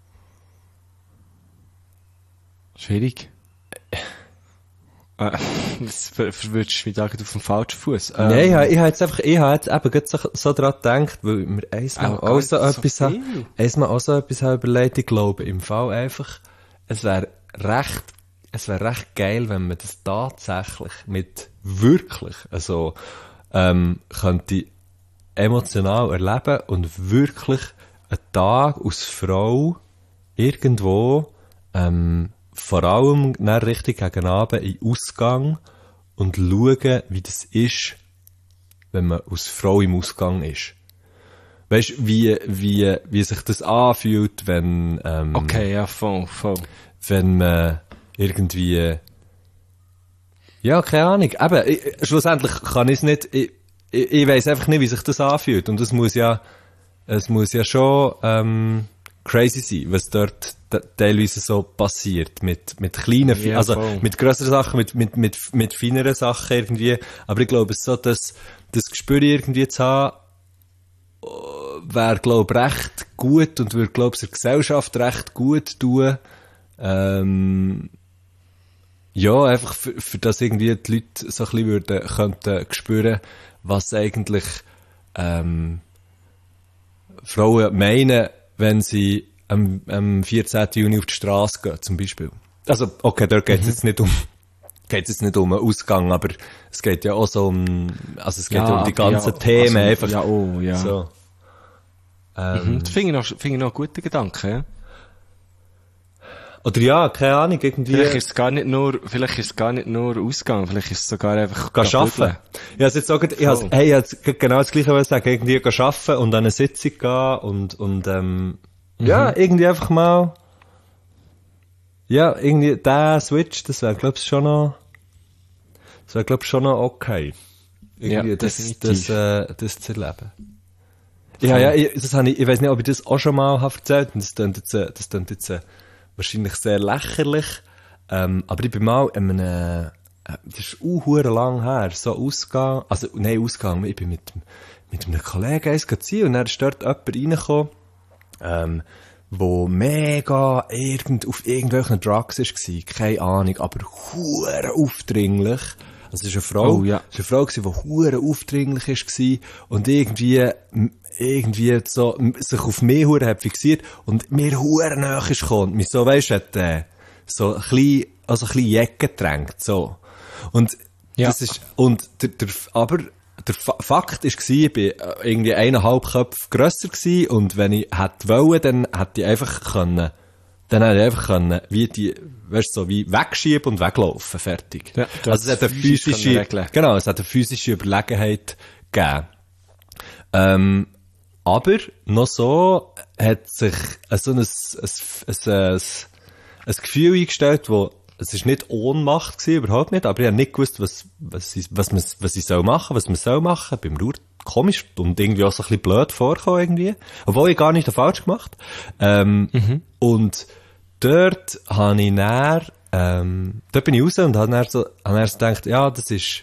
A: Schwierig. Äh, das verwirrst du mich da auf dem falschen Fuß. Ähm,
B: Nein, ich, ich habe jetzt einfach, ich habe jetzt eben gerade so, so dran gedacht, weil mir einmal
A: Auch
B: auch,
A: gar
B: so
A: nicht so
B: etwas
A: viel.
B: habe, einmal auch so etwas habe überlegt, ich glaube, im Fall einfach, es wäre recht, es wäre recht geil, wenn man das tatsächlich mit wirklich, also, ähm, könnte emotional erleben und wirklich einen Tag als Frau irgendwo, ähm, vor allem dann richtig gegen Abend in den Ausgang und schauen, wie das ist, wenn man als Frau im Ausgang ist. Weisst, wie, wie, wie sich das anfühlt, wenn, ähm,
A: Okay, ja, voll, voll.
B: wenn man irgendwie, ja, keine Ahnung, eben, ich, schlussendlich kann ich es nicht, ich, ich, ich weiss einfach nicht, wie sich das anfühlt und es muss ja, es muss ja schon, ähm, crazy sein, was dort teilweise so passiert, mit, mit kleinen,
A: Ja,
B: also
A: voll.
B: mit grösseren Sachen, mit, mit, mit, mit feineren Sachen irgendwie, aber ich glaube, so, dass, das Gespür irgendwie zu haben, wäre, glaube ich, recht gut und würde, glaube ich, der Gesellschaft recht gut tun, ähm, ja, einfach für, für das irgendwie die Leute so ein bisschen würden, könnten spüren, was eigentlich, ähm, Frauen meinen, wenn sie am, am vierzehnten Juni auf die Straße gehen, zum Beispiel. Also, okay, dort geht es
A: Mhm.
B: jetzt nicht um, geht jetzt nicht um einen Ausgang, aber es geht ja auch so um, also es geht ja, um die
A: aber
B: ganzen
A: ja,
B: Themen,
A: also,
B: einfach.
A: Ja, oh, ja.
B: So. Ähm,
A: Mhm. Das finde ich noch, finde ich noch einen guten Gedanken, ja.
B: Oder ja, keine Ahnung, irgendwie...
A: Vielleicht ist es gar nicht nur, vielleicht ist es gar nicht nur Ausgang, vielleicht ist es sogar einfach...
B: Gehen arbeiten. Ich hab's jetzt so, ich hab's,
A: Oh.
B: hey, ich hab's genau das Gleiche sagen, irgendwie gehen arbeiten und an eine Sitzung gehen und, und, ähm, ja, irgendwie einfach mal, ja, irgendwie, der Switch, das wäre, glaub ich, schon noch, das wäre, glaub ich, schon noch okay. Irgendwie
A: Ja,
B: das,
A: definitiv.
B: das, äh, das zu erleben. Ja, ja, ich, das habe ich, ich weiss nicht, ob ich das auch schon mal habe erzählt, und das klingt jetzt, äh, das klingt jetzt, äh, wahrscheinlich sehr lächerlich, ähm, aber ich bin mal in einem, äh, das ist auch hure lang her, so Ausgang, also, nein, Ausgang, ich bin mit, mit einem Kollegen eins ziehen und dann ist dort jemand reingekommen, ähm, wo mega irgend, auf irgendwelchen Drugs war, keine Ahnung, aber hure aufdringlich. Also es ist eine Frau,
A: Oh, ja.
B: es ist eine Frau gewesen, die hure aufdringlich war und irgendwie, irgendwie so, sich auf mich hure hat fixiert und mir hure nahe ist gekommen. Mich so, weisst du, hat, äh, so ein bisschen, also ein bisschen Jacke gedrängt, so. Und,
A: Ja.
B: das ist, und der, der, aber, der Fa- Fakt ist gsi, ich bin äh, irgendwie eineinhalb Köpfe grösser gsi und wenn ich hätte wollen, dann hätte ich einfach können, dann hätte ich einfach können, wie die, weißt du, so wie wegschieben und weglaufen, fertig.
A: Ja, du
B: also es hat
A: hast
B: eine
A: physisch können
B: physische,
A: regeln.
B: genau, es hat eine physische Überlegenheit gegeben. Ähm, aber noch so hat sich äh, so ein, ein, ein, ein, ein Gefühl eingestellt, wo es ist nicht Ohnmacht gewesen, überhaupt nicht, aber ich habe nicht gewusst, was, was, ich, was, man, was ich soll machen, was man soll machen. Beim Ruhr komisch und irgendwie auch so ein bisschen blöd vorkommen irgendwie. Obwohl ich gar nicht falsch gemacht. Ähm,
A: Mhm.
B: Und dort habe ich dann, ähm, dort bin ich raus und habe dann so, habe dann so gedacht, ja, das ist,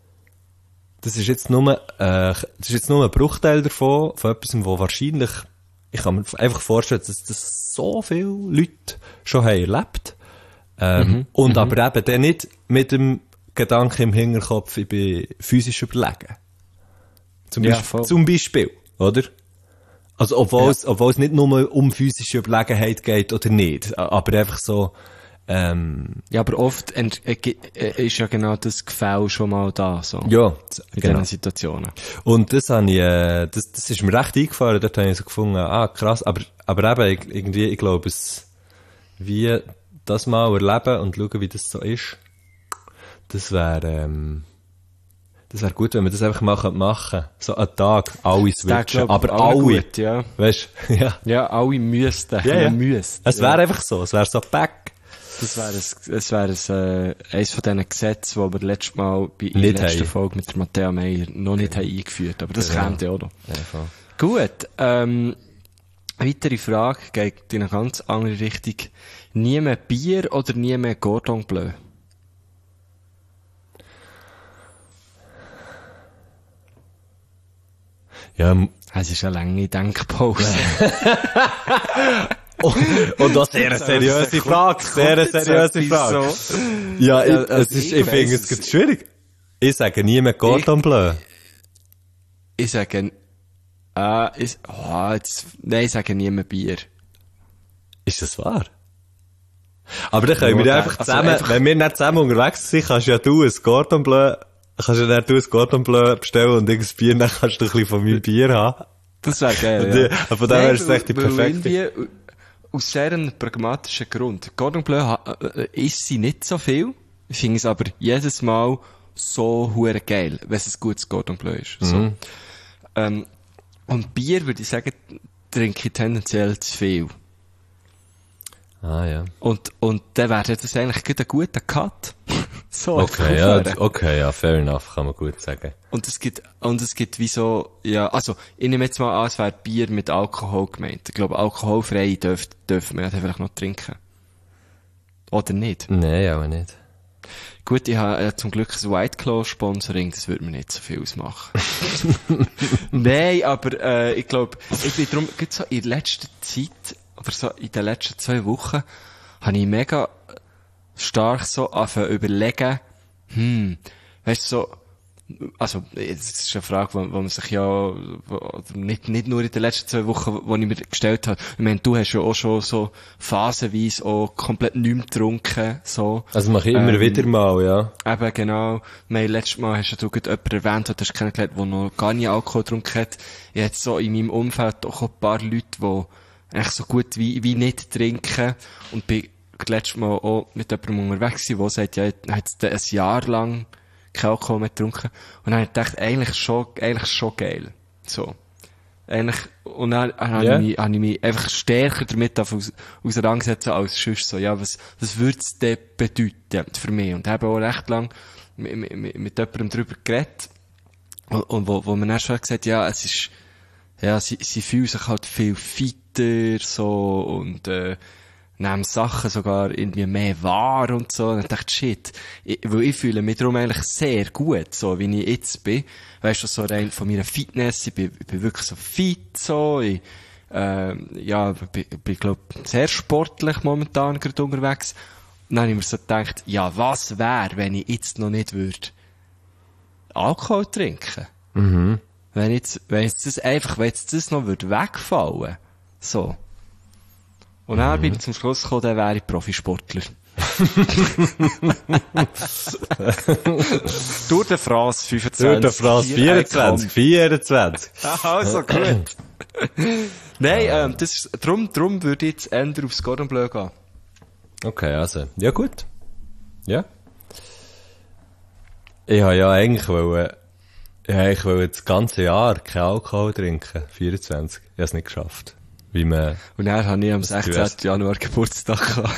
B: das ist jetzt nur, äh, das ist jetzt nur ein Bruchteil davon, von etwas, wo wahrscheinlich, ich kann mir einfach vorstellen, dass das so viele Leute schon haben erlebt. Ähm,
A: Mhm.
B: und
A: Mhm.
B: aber eben dann nicht mit dem Gedanken im Hinterkopf, ich bin physisch überlegen. Zum,
A: Ja,
B: Beispiel,
A: voll.
B: zum Beispiel, oder? Also, obwohl,
A: Ja.
B: es, obwohl es nicht nur um physische Überlegenheit geht oder nicht, aber einfach so, ähm,
A: Ja, aber oft ent- äh, ge- äh, ist ja genau das Gefühl schon mal da, so.
B: ja,
A: In
B: genau.
A: diesen Situationen.
B: Und das habe ich, äh, das, das ist mir recht eingefahren, dort habe ich so gefunden, ah, krass, aber, aber eben, ich- irgendwie, ich glaube, es, wie das mal erleben und schauen, wie das so ist, das wäre, ähm, das wäre gut, wenn wir das einfach mal machen könnten. So einen Tag, alle switchen,
A: glaub,
B: aber
A: auch
B: alle,
A: gut, ja.
B: weißt du, ja.
A: Ja, alle müssten.
B: Ja, ja.
A: müssten.
B: Es wäre einfach so, es wäre so back.
A: Das wäre ein, das wäre ein, äh, eins von diesen Gesetzen, die wir letztes Mal bei der
B: Nicht
A: letzten
B: haben.
A: Folge mit der Matthäa Meyer noch nicht haben eingeführt. Aber das
B: Genau.
A: kommt ja auch noch.
B: Ja, voll.
A: Gut, ähm, weitere Frage geht in eine ganz andere Richtung. Nie mehr Bier oder nie mehr Cordon Bleu?
B: Ja, m-
A: Es ist eine lange Denkpause.
B: und auch sehr eine seriöse Frage, sehr eine seriöse Frage. Ja, ich,
A: Ja,
B: es
A: also
B: ist,
A: ich
B: ich finde
A: weiss
B: es
A: es.
B: ganz schwierig. Ich sage nie mehr Cordon Bleu.
A: Ich sage, äh, ich, oh, jetzt, nein, ich sage nie mehr Bier.
B: Ist das wahr? Aber dann können wir
A: Ja,
B: ja einfach
A: also
B: zusammen,
A: einfach-
B: wenn wir nicht zusammen unterwegs sind, kannst ja du ein Cordon Bleu, kannst ja dann du ein Cordon Bleu bestellen und irgendein Bier, dann kannst du ein bisschen von meinem Bier haben.
A: Das wäre geil,
B: Und
A: ja.
B: die- aber von dem her ist es
A: weil-
B: echt die
A: weil
B: perfekte.
A: irgendwie, aus sehr einem pragmatischen Grund. Cordon Bleu ha- äh, isst sie nicht so viel. Ich finde es aber jedes Mal so hure geil, wenn es ein gutes Cordon Bleu ist. So.
B: Mhm.
A: Ähm, und Bier, würde ich sagen, trinke ich tendenziell zu viel.
B: Ah, ja.
A: Und, und dann wäre das eigentlich gerade ein guter Cut. so,
B: Okay, ja,
A: aufhören.
B: okay, ja, fair enough, kann man gut sagen.
A: Und es gibt, und es gibt wie so, ja, also, ich nehme jetzt mal an, es wäre Bier mit Alkohol gemeint. Ich glaube, alkoholfrei dürft, dürfen wir ja dann vielleicht noch trinken. Oder nicht?
B: Nein, aber nicht.
A: Gut, ich habe äh, zum Glück ein White Claw Sponsoring, das würde mir nicht so viel ausmachen. Nein, aber, äh, ich glaube, ich bin drum, gerade so in letzter Zeit, oder so in den letzten zwei Wochen, habe ich mega stark so angefangen zu überlegen, hm, weißt du, so, also, das ist eine Frage, wo, wo man sich ja, wo, nicht, nicht nur in den letzten zwei Wochen, wo ich mir gestellt habe. Ich meine, du hast ja auch schon so phasenweise auch komplett nichts mehr getrunken, so.
B: Also mache ich immer ähm, wieder mal, ja.
A: Eben, genau. Mein, letztes Mal hast du gerade jemanden erwähnt, du hast kennengelernt, der noch gar nie Alkohol getrunken hat. Ich hatte so in meinem Umfeld auch ein paar Leute, die eigentlich so gut wie, wie nicht trinken. Und bin letztes Mal auch mit jemandem unterwegs gewesen, der sagt, ja, er hat ein Jahr lang kein Alkohol mehr getrunken. Und dann habe ich gedacht, eigentlich schon, eigentlich schon geil. So. Eigentlich, und dann habe yeah. ich, hab ich mich einfach stärker damit aus, auseinandergesetzt als sonst so. Ja, was, was würde es denn bedeuten für mich? Und ich habe auch recht lang mit, mit, mit jemandem darüber geredet. Und, und wo, wo man dann schon gesagt hat, ja, es ist, ja, sie, sie fühlen sich halt viel fitter, so, und, äh, nehmen Sachen sogar irgendwie mehr wahr und so. Und ich dachte, shit, ich, weil ich fühle mich darum eigentlich sehr gut, so wie ich jetzt bin. Weißt du, so rein von meiner Fitness, ich bin, ich bin wirklich so fit, so, ich, äh, ja, bin, bin, glaub, sehr sportlich momentan gerade unterwegs. Und dann habe ich mir so gedacht, ja, was wäre, wenn ich jetzt noch nicht würde Alkohol trinken?
B: Mhm.
A: Wenn jetzt, wenn jetzt das einfach, wenn jetzt das noch würde wegfallen, so. Und dann mhm. bin ich zum Schluss gekommen, dann wäre ich Profisportler. Tour de France fünfundzwanzig.
B: Tour de France vierundzwanzig. vierundzwanzig.
A: Also, gut. Nein, ähm, das ist, drum, drum würde ich jetzt eher aufs Cordon Bleu gehen.
B: Okay, also, ja gut. Ja. Ich habe ja eigentlich wollen, ja, ich wollte das ganze Jahr kein Alkohol trinken. vierundzwanzig. Ich habe es nicht geschafft. Wie man,
A: und dann habe ich am sechzehnten Januar Geburtstag gehabt.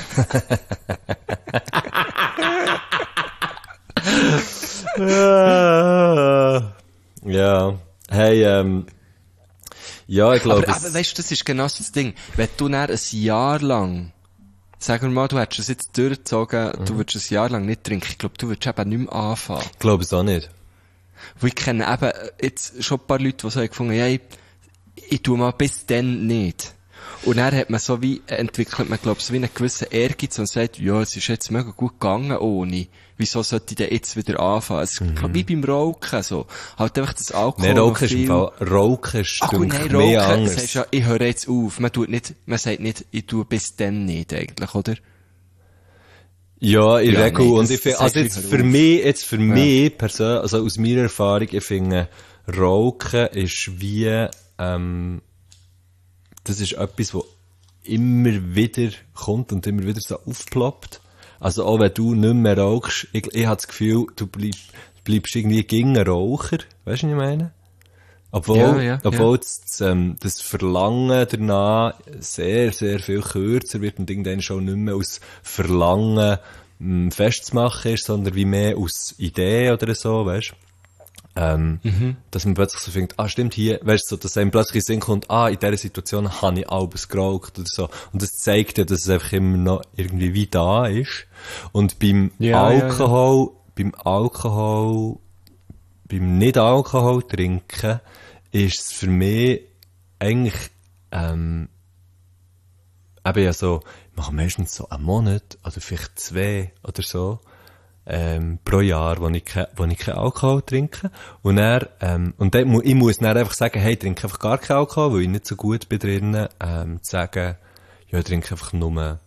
B: Ja. Hey, ähm, ja, ich glaube...
A: Aber, aber weißt du, das ist genau das Ding. Wenn du dann ein Jahr lang, sagen wir mal, du hättest es jetzt durchgezogen, mhm. du würdest ein Jahr lang nicht trinken, ich glaube, du würdest eben nicht mehr anfangen.
B: Ich glaube es auch nicht.
A: Weil ich kenne eben jetzt schon ein paar Leute, die so gefunden haben, ja, ich, ich tue mal bis dann nicht. Und dann hat man so wie, entwickelt man, glaub ich, so wie einen gewissen Ehrgeiz und sagt, ja, es ist jetzt mega gut gegangen ohne. Wieso sollte ich denn jetzt wieder anfangen? Es ist mhm. wie beim Rauchen, so. Halt einfach das Alkohol.
B: Nein, Rauchen ist im Fall, Rauchen stinkt
A: Ach, nein,
B: mehr
A: Rauchen,
B: anders.
A: Sagst ja, ich höre jetzt auf. Man tut nicht, man sagt nicht, ich tue bis dann nicht, eigentlich, oder?
B: Ja, in
A: ja,
B: Regel.
A: Nein,
B: und
A: das,
B: ich finde, also jetzt für mich, jetzt für ja. mich persönlich, also aus meiner Erfahrung, ich finde, Rauchen ist wie, ähm, das ist etwas, was immer wieder kommt und immer wieder so aufploppt. Also auch wenn du nicht mehr rauchst, ich, ich habe das Gefühl, du bleibst, bleibst irgendwie gegen einen Raucher. Weißt du, was ich meine? Obwohl,
A: ja, ja,
B: obwohl
A: ja.
B: Das, ähm, das Verlangen danach sehr, sehr viel kürzer wird und irgendwann schon nicht mehr aus Verlangen mh, festzumachen ist, sondern wie mehr aus Idee oder so, weißt du? Ähm, mhm. Dass man plötzlich so findet, ah, stimmt, hier, weißt du, so, dass einem plötzlich in den Sinn kommt, ah, in dieser Situation habe ich alles geraucht oder so. Und das zeigt ja, dass es einfach immer noch irgendwie wie da ist. Und beim
A: ja,
B: Alkohol,
A: ja, ja.
B: beim Alkohol, beim Nicht-Alkohol trinken, ist es für mich eigentlich, ähm, eben ja so, ich mache meistens so einen Monat oder vielleicht zwei oder so, ähm, pro Jahr, wo ich kein, wo ich kein Alkohol trinke. Und dann, ähm, und dann, mu- ich muss dann einfach sagen, hey, ich trinke einfach gar keinen Alkohol, weil ich nicht so gut bin drinnen, ähm, zu sagen, ja, ich trinke einfach nur,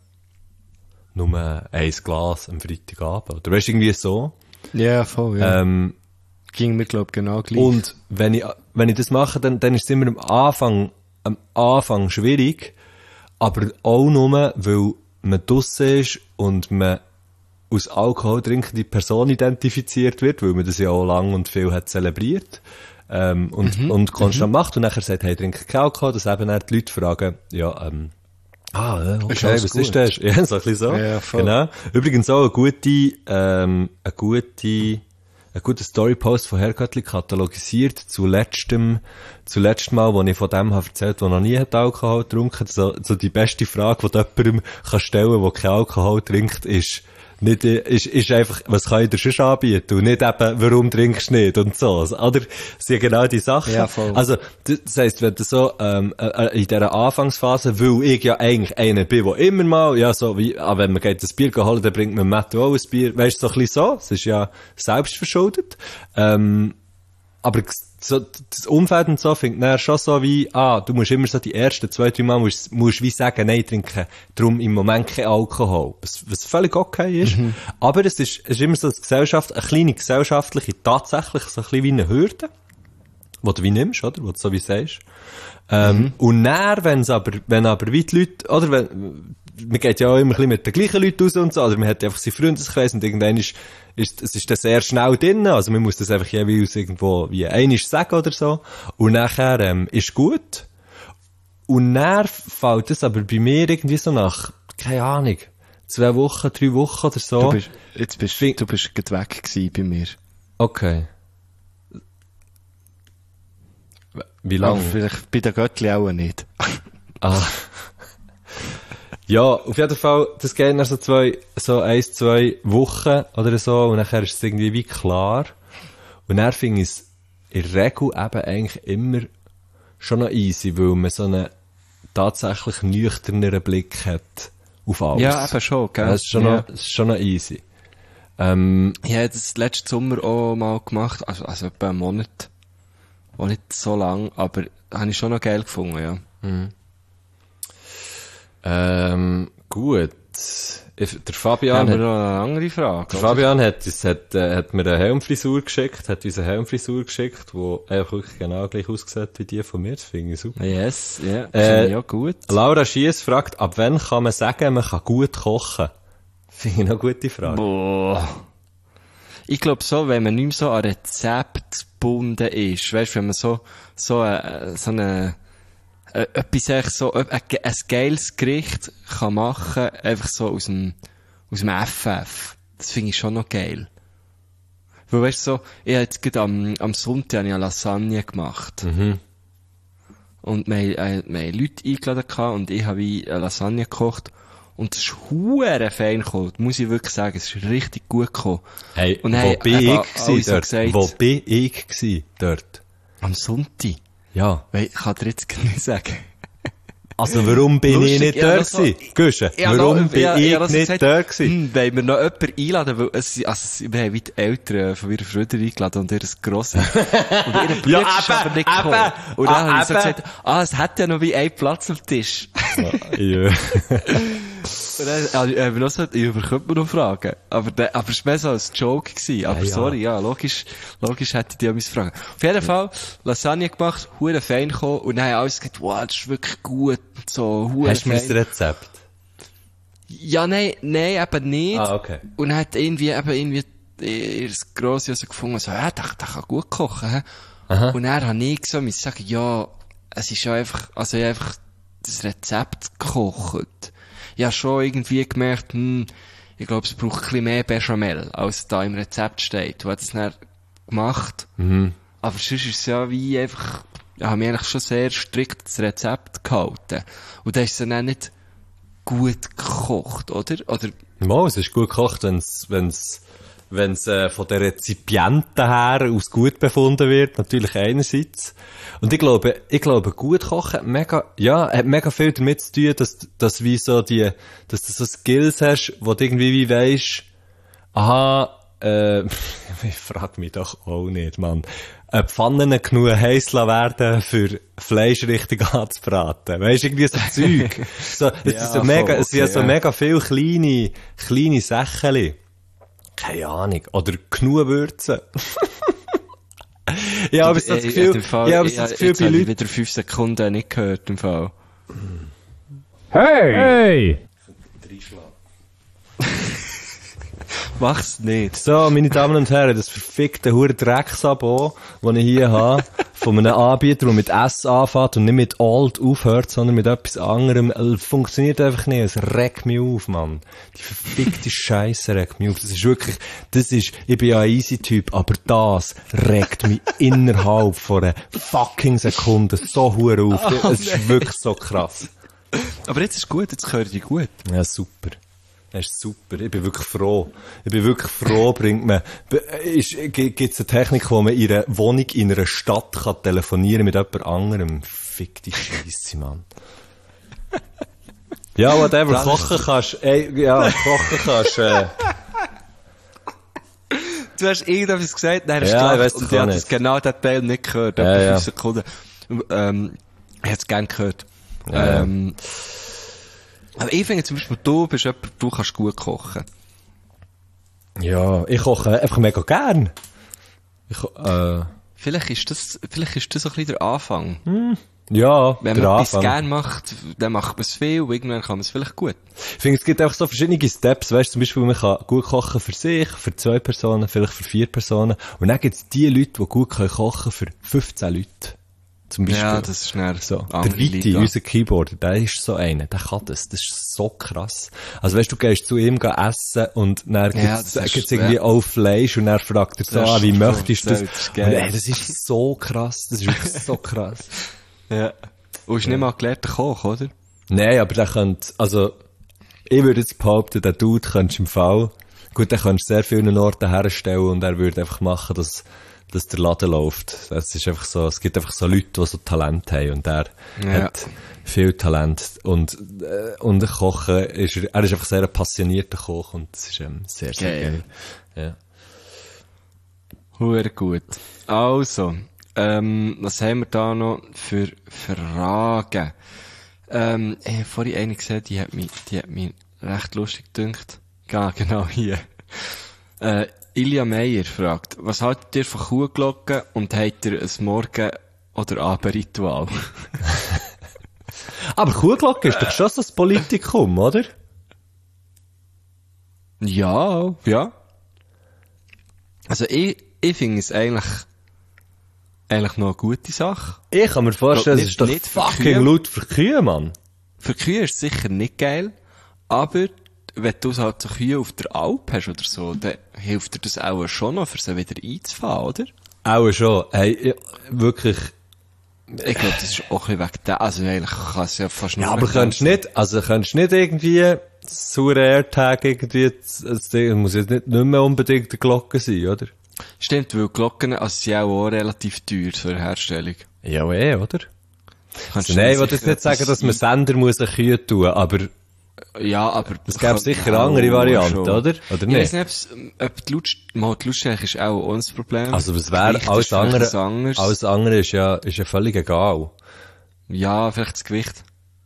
B: nur ein Glas am Freitagabend. Oder weißt du, irgendwie so.
A: Ja, voll, ja.
B: Ähm,
A: Ging mir, glaub genau gleich.
B: Und wenn ich, wenn ich das mache, dann, dann ist es immer am Anfang, am Anfang schwierig, aber auch nur, weil man draussen ist und man aus Alkohol trinkende Person identifiziert wird, weil man das ja auch lang und viel hat zelebriert, ähm, und,
A: mhm.
B: und konstant
A: mhm.
B: macht und nachher sagt, hey, trinke kein Alkohol, dass eben dann die Leute fragen, ja, ähm, ah, okay, ist was gut. Ist das? Ja, so ein bisschen so.
A: Ja, voll.
B: Genau. Übrigens auch eine gute, ähm, eine gute, ein guter Storypost von Herrgöttli katalogisiert zu letztem, zu letztem Mal, wo ich von dem habe erzählt, der noch nie hat Alkohol getrunken. So, so die beste Frage, die du jemandem kann stellen, der keinen Alkohol trinkt, ist, Nicht, ist, ist einfach, was kann ich dir schon anbieten? Und nicht eben, warum trinkst du nicht? Und so. Oder? Das sind genau die Sachen.
A: Ja, voll.
B: Also, das heisst, wenn du so, ähm, äh, in dieser Anfangsphase, weil ich ja eigentlich einer bin, der immer mal, ja, so wie, ah, wenn man geht das Bier holen, dann bringt man Matthew auch ein Bier. Weißt du, so ein bisschen so. Es ist ja selbstverschuldet. Ähm, aber so, das Umfeld und so findet dann schon so wie, ah, du musst immer so die ersten zwei, drei Mal musst, musst wie sagen, nein, trinken darum im Moment kein Alkohol. Was, was völlig okay ist. Mhm. Aber es ist, es ist immer so eine Gesellschaft, eine kleine gesellschaftliche, tatsächlich so ein bisschen wie eine Hürde, die du wie nimmst, oder? Wo du so wie sagst. Ähm, mhm. Und dann, wenn's aber, wenn aber wie die Leute, oder wenn, man geht ja auch immer ein bisschen mit den gleichen Leuten raus und so, oder man hat einfach seinen Freundeskreis und irgendwann ist, ist, es ist dann sehr schnell drin, also man muss das einfach jeweils irgendwo wie einiges sagen oder so. Und nachher, ähm, ist gut. Und dann fällt es aber bei mir irgendwie so nach, keine Ahnung, zwei Wochen, drei Wochen oder so.
A: Du bist, jetzt bist du, du bist gerade weg gewesen bei mir.
B: Okay. Wie lange?
A: Aber vielleicht bei der Göttli auch nicht.
B: Ah. Ja, auf jeden Fall, das geht nach so zwei, so eins, zwei Wochen oder so, und nachher ist es irgendwie wie klar. Und dann finde ich es in der Regel eben eigentlich immer schon noch easy, weil man so einen tatsächlich nüchterneren Blick hat auf alles.
A: Ja, eben schon, gell?
B: Das ist schon,
A: ja.
B: noch, das ist schon noch easy. Ähm,
A: ich habe das letzten Sommer auch mal gemacht, also, also etwa einen Monat. Auch nicht so lang, aber habe ich schon noch geil gefunden, ja.
B: Mhm. Ähm, gut. Der Fabian
A: haben wir
B: hat,
A: noch eine andere Frage.
B: Der Fabian hat, uns, hat, äh, hat mir eine Helmfrisur geschickt, hat uns eine Helmfrisur geschickt, die einfach wirklich genau gleich aussieht wie die von mir. Das finde ich super.
A: Yes, ja, yeah,
B: äh,
A: finde ich auch gut.
B: Laura Schiess fragt, ab wann kann man sagen, man kann gut kochen? Finde ich noch eine gute Frage.
A: Boah. Ich glaube so, wenn man nicht mehr so an Rezept gebunden ist, weißt, wenn man so, so, äh, so eine, äh, etwas echt so, äh, ein geiles Gericht kann machen, einfach so aus dem, aus dem F F. Das finde ich schon noch geil. Weil, weißt du, so, ich hab jetzt gerade am, am Sonntag habe ich eine Lasagne gemacht.
B: Mhm.
A: Und wir, äh, wir haben Leute eingeladen gehabt und ich habe wie eine Lasagne gekocht. Und es ist huere fein gekommen, muss ich wirklich sagen. Es ist richtig gut gekommen.
B: Hey,
A: und
B: wo
A: hey,
B: bin ich gsi dort?
A: Gesagt,
B: wo bin ich gsi dort?
A: Am Sonntag?
B: Ja.
A: Weil, ich kann dir jetzt gar nicht sagen.
B: Also, warum bin
A: Lustig,
B: ich nicht
A: ja,
B: dort
A: so,
B: gsi? Güsche,
A: ja,
B: warum
A: no,
B: bin
A: ja,
B: ich
A: ja,
B: nicht
A: gesagt,
B: dort gsi?
A: Hm, wollen wir noch jemanden einladen, weil es, also, wir haben wie die Eltern von ihrer Brüder eingeladen und ihr Grossi. Und ihre Brüder
B: Ja,
A: ist aber nicht gekommen.
B: eben,
A: Und dann
B: ah,
A: habe ich so
B: eben.
A: gesagt, ah, es hat ja noch wie einen Platz am Tisch.
B: Ja.
A: Und dann, also, äh, noch so, ich bekomme mir noch Fragen. Aber, der, aber es war mehr so ein Joke gewesen. Aber
B: Ja, ja.
A: sorry, ja, logisch, logisch hätte ich die auch müssen fragen. Auf jeden Fall, Lasagne gemacht, hure fein gekommen, und dann haben alles gesagt, wow, das ist wirklich gut, und so, hure
B: Hast du mir
A: fein.
B: das Rezept?
A: Ja, nein, nein, eben nicht.
B: Ah, okay.
A: Und dann hat irgendwie, eben irgendwie, ihr Grossi so gefunden, so, ja, der, der kann gut kochen, hä?
B: Aha.
A: Und dann habe ich so müssen sagen, ja, es ist ja einfach, also ich habe einfach das Rezept gekocht. Ich habe schon irgendwie gemerkt, hm, ich glaube, es braucht ein bisschen mehr Bechamel, als da im Rezept steht. Du hast es dann gemacht.
B: Mhm.
A: Aber sonst ist es ja wie einfach, ich habe mir eigentlich schon sehr strikt das Rezept gehalten. Und dann ist es dann auch nicht gut gekocht, oder? Oder?
B: Mal, es ist gut gekocht, wenn's, wenn's, wenn's, äh, von den Rezipienten her aus gut befunden wird, natürlich einerseits. Und ich glaube, ich glaube, gut kochen hat mega, ja, hat mega viel damit zu tun, dass, dass wie so die, dass du so Skills hast, wo du irgendwie wie weisst, aha, äh, ich frag mich doch auch nicht, Mann. Äh, Pfannen genug heiß werden für Fleisch richtig anzubraten. Weisst du, irgendwie so Zeug. So, es
A: Ja,
B: ist so
A: voll,
B: mega, es sind ja
A: okay,
B: so
A: ja.
B: mega viele kleine, kleine Sachen. Keine Ahnung. Oder genug Würzen. Ja, aber so das Gefühl,
A: Äh, im Fall,
B: ja, aber so das Gefühl
A: jetzt
B: bei
A: habe ich
B: Leuten.
A: wieder fünf Sekunden nicht gehört, im Fall.
E: Hey! Hey!
A: Mach's nicht.
B: So, meine Damen und Herren, das verfickte hure Drecksabo, das ich hier habe, von einem Anbieter, der mit S anfängt und nicht mit Alt aufhört, sondern mit etwas anderem, äh, funktioniert einfach nicht. Es regt mich auf, Mann. Die verfickte Scheisse regt mich auf. Das ist wirklich, das ist, ich bin ja ein Easy-Typ, aber das regt mich innerhalb von einer fucking Sekunde so hure auf.
A: Oh,
B: Es ist wirklich so krass.
A: Aber jetzt ist gut, jetzt höre ich dich gut.
B: Ja, super. Das ist super. Ich bin wirklich froh. Ich bin wirklich froh, bringt man, ist, gibt's eine Technik, wo man in einer Wohnung in einer Stadt kann telefonieren mit jemand anderem. Fick die Scheisse, Mann. Ja, whatever,
A: Das
B: kochen kannst, ey, ja, kochen kannst, äh.
A: Du hast irgendetwas gesagt, dann hast du
B: Ja,
A: gelacht
B: ich weiss
A: und
B: doch
A: ich
B: auch
A: habe das
B: nicht.
A: genau den Teil nicht gehört,
B: Ja,
A: etwa
B: ja.
A: fünf Sekunden. Ähm, ich hätte es gerne gehört.
B: Ja,
A: ähm, aber ich finde zum Beispiel, du bist jemand, du kannst gut kochen.
B: Ja, ich koche einfach mega gern. Ich, ko- äh,
A: Vielleicht ist das, vielleicht ist das so ein bisschen der Anfang.
B: ja,
A: Wenn
B: der
A: man etwas
B: Anfang.
A: gerne macht, dann macht man es viel und irgendwann kann man es vielleicht gut.
B: Ich finde, es gibt einfach so verschiedene Steps, weißt du, zum Beispiel, man kann gut kochen für sich, für zwei Personen, vielleicht für vier Personen. Und dann gibt es die Leute, die gut können kochen für fünfzehn Leute. Zum Beispiel.
A: Ja, das ist schnell.
B: So. Der
A: andere
B: Viti,
A: Liga.
B: unser Keyboarder, der ist so einer, der kann das. Das ist so krass. Also weißt du, du gehst zu ihm gehen essen und dann
A: Ja,
B: gibt's,
A: das ist-
B: gibt's irgendwie
A: ja.
B: auch Fleisch und dann fragt er so,
A: Das
B: ah,
A: ist
B: wie
A: schon
B: möchtest du das?
A: so, das ist
B: Und,
A: geil.
B: ey, das ist so krass. Das ist wirklich so krass.
A: Ja. Und ist nicht mal gelernter Koch, oder?
B: Nein, aber der könnte, also, ich würde jetzt behaupten, der Dude könntest im Fall, gut, der könntest sehr vielen Orten herstellen und er würde einfach machen, dass, dass der Laden läuft. Es ist einfach so, es gibt einfach so Leute, die so Talent haben und er
A: Ja.
B: hat viel Talent und, äh, und Kochen ist, er er ist einfach sehr ein passionierter Koch und das ist, ähm, sehr, sehr geil.
A: Geil.
B: Ja.
A: Hure gut. Also, ähm, was haben wir da noch für Fragen? Ähm, ich habe vorhin eine gesehen, die hat mich, die hat mich recht lustig gedünkt. Ja, genau hier. Äh, Ilja Meyer fragt, was haltet ihr von Kuhglocken und habt ihr ein Morgen- oder Abendritual?
B: Aber Kuhglocke ist doch schon so ein Politikum, oder?
A: Ja, ja. Also ich, ich finde es eigentlich, eigentlich noch eine gute Sache.
B: Ich kann mir vorstellen, es
A: Nicht-
B: ist doch
A: nicht für
B: fucking
A: Kühe.
B: laut für Kühe, Mann.
A: Für Kühe ist es sicher nicht geil, aber wenn du halt so Kühe auf der Alp hast oder so, dann hilft dir das auch schon noch, für sie wieder einzufahren, oder?
B: Auch schon. Hey, ich- wirklich.
A: Ich glaube, das ist auch ein bisschen wegen der, also eigentlich kann es ja fast nur
B: Ja, aber
A: wegen
B: könntest
A: dem
B: nicht, also könntest nicht irgendwie sauer AirTag irgendwie, das das Ding, muss jetzt nicht, nicht mehr unbedingt eine Glocke sein, oder?
A: sein. Stimmt, weil Glocken, also sie sind auch, auch relativ teuer zur Herstellung.
B: Ja, eh, oder?
A: Kannst
B: Also,
A: du
B: nein, ich
A: sicher
B: will jetzt nicht sagen,
A: etwas
B: dass man Sender muss eine Kühe tun, aber
A: ein- Ja, aber...
B: es gäbe sicher andere Varianten, oder? Oder
A: Ich
B: nicht?
A: weiss nicht, ob's- ob die Lautstärke, mal die Lautstärke ist auch auch ein Problem.
B: Also, was wäre,
A: Gewicht
B: alles
A: ist vielleicht
B: andere,
A: ein anderes.
B: alles andere ist ja, ist ja völlig egal.
A: Ja, vielleicht das Gewicht.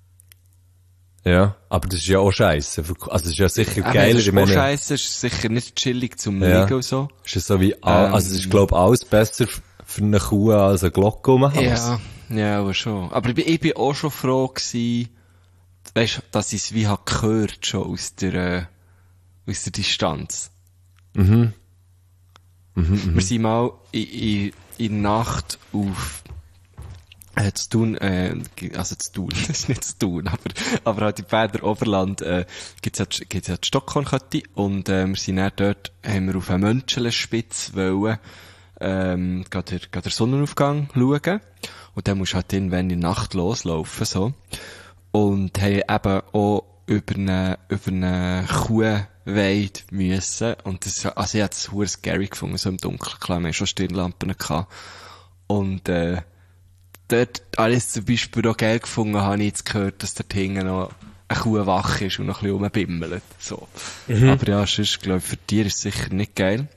B: Ja. Aber das ist ja auch scheisse. Also, es ist ja sicher
A: Aber
B: geiler,
A: das
B: ich
A: ist auch
B: meine,
A: scheisse, ist sicher nicht chillig zum
B: Ja.
A: Liegen und so.
B: ist ja so wie, all,
A: Ähm,
B: also, es ist, glaub ich, alles besser f- für eine Kuh als eine Glocke um den Hals.
A: Ja, ja, aber schon. Aber ich bin, ich bin auch schon froh gewesen, weißt, dass ich es wie hab gehört schon aus der, äh, aus der Distanz.
B: Mhm. Mhm,
A: Wir sind mal in, in, in der Nacht auf, äh, zu tun, äh, also zu tun, das ist nicht zu tun, aber, aber halt im Berner Oberland, äh, gibt's ja, die- gibt's ja die Stockhornkette und, äh, wir sind dann dort, haben wir auf eine Mönchelenspitze wollen, ähm, gerade der, gerade der Sonnenaufgang schauen. Und dann musst du halt irgendwann in der Nacht loslaufen, so. Und haben eben auch über eine, über eine Kuhweide müssen. Und das, also ich hatte es verdammt scary gefunden, so im Dunkeln. Klar, wir hatten schon Stirnlampen gehabt. Und, äh, dort habe ich es zum Beispiel auch geil gefunden, habe ich jetzt gehört, dass dort hinten noch eine Kuh wach ist und noch ein bisschen rumbimmelt. So. Aber ja, sonst, glaube ich, für Tiere ist es sicher nicht geil.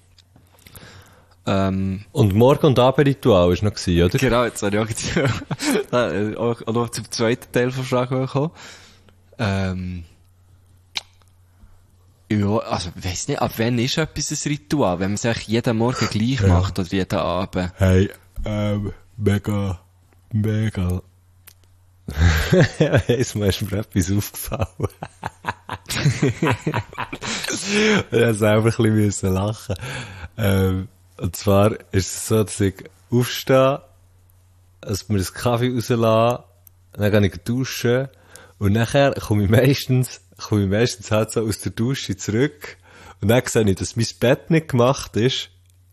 A: Ähm,
B: Und Morgen- und Abendritual war noch gewesen, oder?
A: genau, jetzt habe ich auch, jetzt, äh, auch, auch noch zum zweiten Teil der Frage gekommen. Ähm, ja, also, ich weiss nicht, ab wann ist etwas ein Ritual? Wenn man es eigentlich jeden Morgen gleich macht oder jeden Abend?
B: Hey, ähm, mega, mega. Jetzt ist mir etwas aufgefallen. Ich musste selber ein bisschen lachen. Ähm, und zwar ist es so, dass ich aufstehe, dass mir einen Kaffee rauslasse, dann gehe ich duschen und nachher komme ich meistens, komme ich meistens halt so aus der Dusche zurück und dann sehe ich, dass mein Bett nicht gemacht ist.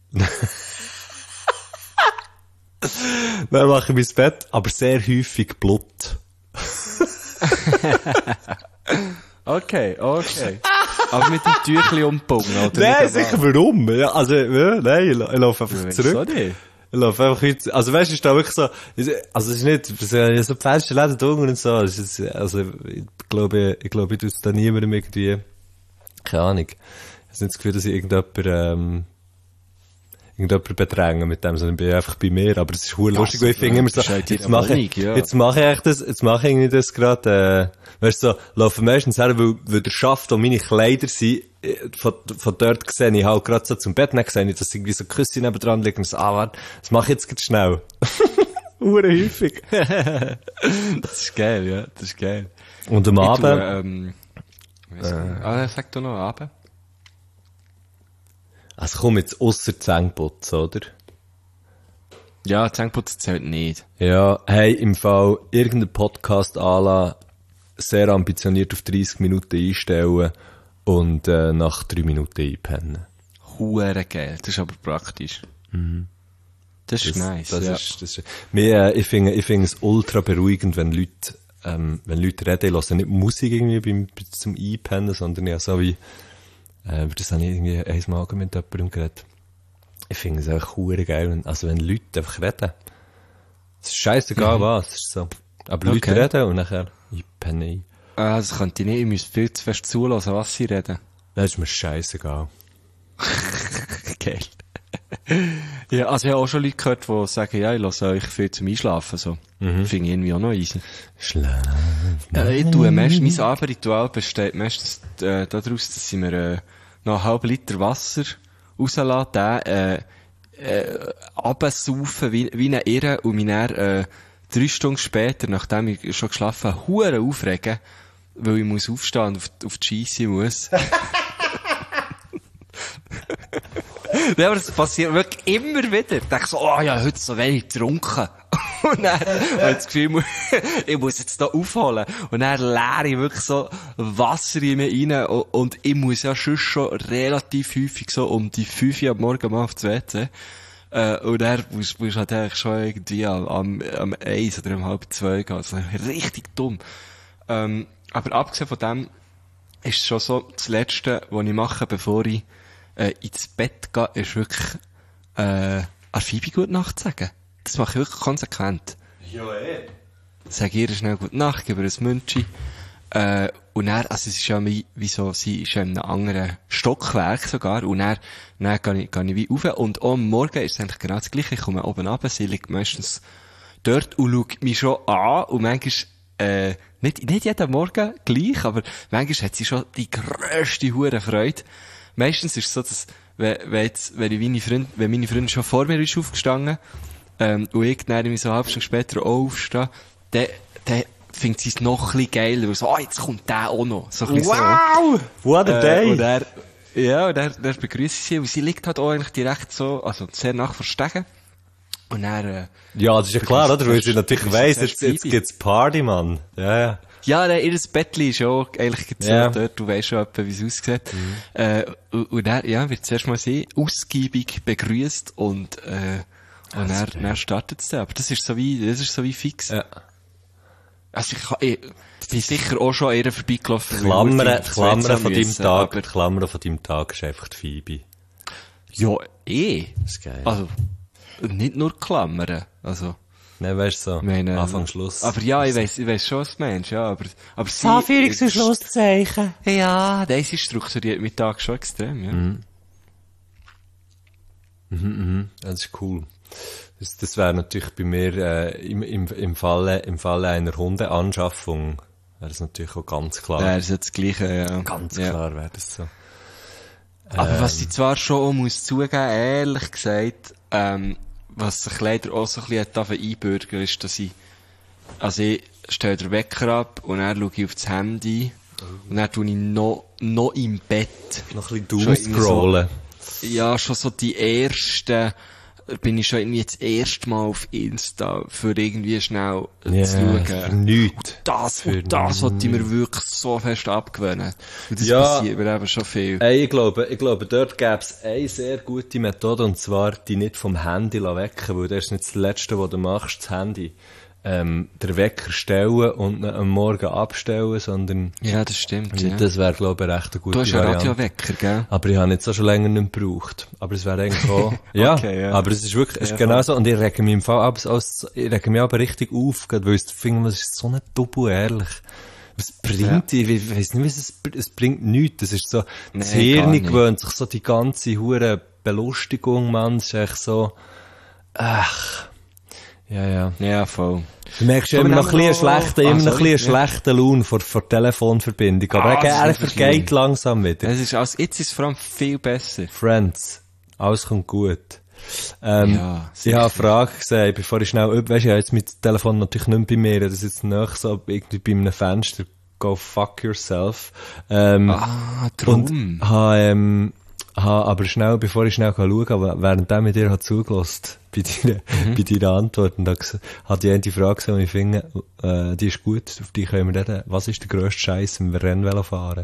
B: Dann mache ich mein Bett, aber sehr häufig Blut.
A: Okay, okay. Aber mit dem Tüchli umgebunden, oder?
B: Nein, sicher, warum? Ja, also, ja, nein, ich, ich laufe einfach zurück.
A: Sorry.
B: Ich laufe einfach heute, also weißt du, ist da wirklich so, also es ist nicht, so Fenster Läden dunkel und so, es ist, also ich glaube, ich glaube, ich tue es da niemandem irgendwie, keine Ahnung. Ich habe nicht das Gefühl, dass ich irgendjemand, ähm, irgendjemand bedrängen mit dem, sondern ich bin einfach bei mir, aber es ist hure lustig, weil ich finde immer so, jetzt mache ich, jetzt mache ich echt das, jetzt mache ich irgendwie das gerade, äh, weißt du, so, laufe meistens her, weil, weil der Schaft, wo meine Kleider sind, von, von dort gesehen, ich halt gerade so zum Bett nicht gesehen, dass irgendwie so Küsse nebendran liegen und so, ah, warte, das mache ich jetzt ganz schnell. Hure häufig.
A: Das ist geil, ja, das ist geil.
B: Und am Abend,
A: tue, ähm, äh, ah, sag doch noch, Abend.
B: also komm jetzt ausser Zähneputzen, oder?
A: Ja, Zähneputzen zählt nicht.
B: Ja, hey, im Fall irgendeinen Podcast anlassen, sehr ambitioniert auf dreißig Minuten einstellen und äh, nach drei Minuten einpennen.
A: Hure geil, das ist aber praktisch.
B: Mhm.
A: Das ist
B: Das,
A: nice,
B: das
A: ja.
B: ist, das ist, mir, äh, ich finde, ich finde es ultra beruhigend, wenn Leute, ähm, wenn Leute reden, ich höre nicht Musik irgendwie beim, zum Einpennen, sondern ja so wie, äh, das habe ich irgendwie einmal mit jemandem geredet. Ich finde es einfach hure geil, wenn, also wenn Leute einfach reden. Es ist scheissegal
A: Mhm.
B: was, es ist so. Aber
A: Okay.
B: Leute reden und nachher, ich penne ein.
A: Ah, das könnte ich nicht, ich müsste viel zu fest zulassen, was sie reden.
B: Das ist mir scheissegal.
A: Geil. Ja, also ich habe auch schon Leute gehört, die sagen, ja, ich lasse euch viel zum Einschlafen, so.
B: Mhm.
A: Finde ich irgendwie auch noch easy.
B: Schlaf.
A: Äh, ich tue meistens, mein Abendritual besteht meistens, äh, daraus, dass ich mir, äh, noch einen halben Liter Wasser rauslasse, den, äh, äh, runtersaufen, wie, wie eine Irre, und mich dann, äh, drei Stunden später, nachdem ich schon geschlafen habe, hure aufregen, weil ich muss aufstehen und auf, auf die Scheisse muss. Ja, aber das passiert wirklich immer wieder. Ich denke so, oh ja, heute so wenig getrunken. Und dann habe ich das Gefühl, ich muss jetzt da aufholen. Und dann leere ich wirklich so Wasser in mich rein. Und ich muss ja schon schon relativ häufig so um die fünf Uhr am Morgen mal aufs W C. Äh, und dann musst du halt eigentlich schon irgendwie am, am, am eins oder um halb zwei gehen. Also richtig dumm. Ähm, aber abgesehen von dem ist es schon so, das Letzte, was ich mache, bevor ich äh, ins Bett gehe, ist wirklich äh, an Phoebe gute Nacht sagen. Das mache ich wirklich konsequent.
B: Ja, eh.
A: Sag ihr schnell gute Nacht, gebe ihr ein Münchi. Äh, und dann, also es ist ja wie, wie so, sie ist ja in einem anderen Stockwerk sogar, und dann, dann gehe ich, gehe ich wie rauf, und auch am Morgen ist es eigentlich genau das Gleiche, ich komme oben runter, sie liegt meistens dort und schaut mich schon an, und manchmal, äh, nicht, nicht jeden Morgen gleich, aber manchmal hat sie schon die grösste hure Freude. Meistens ist es so, dass, wenn, wenn jetzt, wenn ich meine Freundin, wenn meine Freundin schon vor mir ist aufgestanden, ähm, und ich dann irgendwie so eine halbe Stunde später auch aufstehe, dann, dann findet sie es noch ein bisschen geiler, weil so, ah, oh, jetzt kommt der auch noch. So ein bisschen
B: Wow!
A: so.
B: What a day!
A: Äh, und er, ja, und dann, dann begrüße ich sie, und sie liegt halt auch eigentlich direkt so, also sehr nach Verstecken. Und dann, äh,
B: Ja, das ist ja klar, oder? Weil sie natürlich
A: das
B: weiss,
A: ist
B: jetzt, jetzt
A: Phoebe.
B: gibt's Party, Mann. Ja, ja.
A: ja, nein, ihr Bettli ist auch eigentlich so
B: Ja.
A: dort, du weisst schon etwa, wie es aussieht.
B: Mhm.
A: Äh, und, und dann, ja, wird zuerst mal sie ausgiebig begrüßt, und, äh, und dann, dann startet es dann. Aber das ist so wie, das ist so wie fix.
B: Ja.
A: Also ich, kann- ich bin sicher auch schon an ihr vorbeigelaufen. weil
B: Klammern,
A: wir aufs
B: Klammern
A: W C
B: von deinem
A: müssen,
B: Tag,
A: aber-
B: Klammern von deinem Tag ist einfach die Phoebe.
A: Ja, eh.
B: Das ist geil.
A: Also, nicht nur Klammern. Also,
B: Ne, weißt du so,
A: ich meine,
B: Anfang, Schluss.
A: Aber ja, ich weiss, ich weiss schon, was du meinst, ja, aber, aber sie...
D: Anführungs- und Schlusszeichen.
A: Ja, nein, sie strukturiert meinen Tag schon extrem, ja.
B: Mhm. Mhm, mhm. Das ist cool. Das, das wäre natürlich bei mir, äh, im, im, im Falle, im Falle einer Hundeanschaffung, wäre das natürlich auch ganz klar.
A: Wäre es jetzt das Gleiche, ja.
B: Ganz
A: ja.
B: klar wäre das so.
A: Aber was ich zwar schon auch muss zugeben, ehrlich gesagt, ähm, was sich leider auch so ein bisschen hat einbürgern, ist, dass ich, also ich stelle den Wecker ab, und dann schaue ich auf das Handy, und dann tue ich noch, noch im Bett.
B: Noch ein
A: Schon
B: bisschen
A: irgendwie
B: doomscrollen.
A: Ja, schon so die ersten, bin ich schon irgendwie das erste Mal auf Insta, für irgendwie schnell äh,
B: Ja,
A: zu schauen.
B: für nichts.
A: Das,
B: Für
A: und das wollte ich mir wirklich so fest abgewöhnen. Und das
B: Ja.
A: passiert mir eben schon viel.
B: Ey, ich glaube, ich glaube, dort gäbe es eine sehr gute Methode, und zwar die nicht vom Handy wecken, weil das ist nicht das Letzte, was du machst, das Handy. ähm, den Wecker stellen und ihn am Morgen abstellen, sondern
A: Ja, das stimmt, ja.
B: das wäre, glaube ich, recht eine gute
A: Du hast einen
B: Variante.
A: Radiowecker, gell?
B: Aber ich habe jetzt auch schon länger nicht gebraucht. Aber es wäre eigentlich auch, ja,
A: Okay, ja.
B: aber es ist wirklich, es ist
A: Ja,
B: genau so, und ich rege mich im Fall ab, als, ich rege mich aber richtig auf, gerade, weil ich finde, es ist so nicht doppel ehrlich. Was bringt die, ich weiss nicht, was es, es bringt nichts, das ist so, das
A: Nee, gar
B: Hirn
A: nicht.
B: gewöhnt sich so die ganze hure Belustigung, Mann, es ist echt so, ach, ja, ja.
A: Ja, voll.
B: Du merkst ja
A: Aber
B: immer noch ein
A: nehmen wir
B: bisschen
A: noch-
B: schlechten,
A: Ah,
B: immer noch ein
A: sorry,
B: bisschen
A: ja.
B: schlechten Lohn vor, vor Telefonverbindung. Aber
A: Ah,
B: er,
A: das ist
B: er
A: wirklich
B: vergeht
A: schlimm.
B: langsam wieder.
A: Es ist, also, jetzt ist es vor allem viel besser.
B: Friends. Alles kommt gut. Ähm,
A: Ja,
B: ich
A: sicher.
B: habe eine Frage gesehen, bevor ich schnell, weisst du, ich habe jetzt mit dem Telefon natürlich nicht bei mir, das ist jetzt nach so irgendwie bei einem Fenster, go fuck yourself. Ähm,
A: Ah, drum.
B: und habe, ähm, habe aber schnell, bevor ich schnell schauen kann, aber während der mit dir hat zugelassen, bei deiner,
A: Mhm.
B: bei deiner Antwort, und da ges- hat die eine Frage gesehen, und ich finde, äh, die ist gut, auf die können wir reden. Was ist der grösste Scheiß im Rennvelo fahren?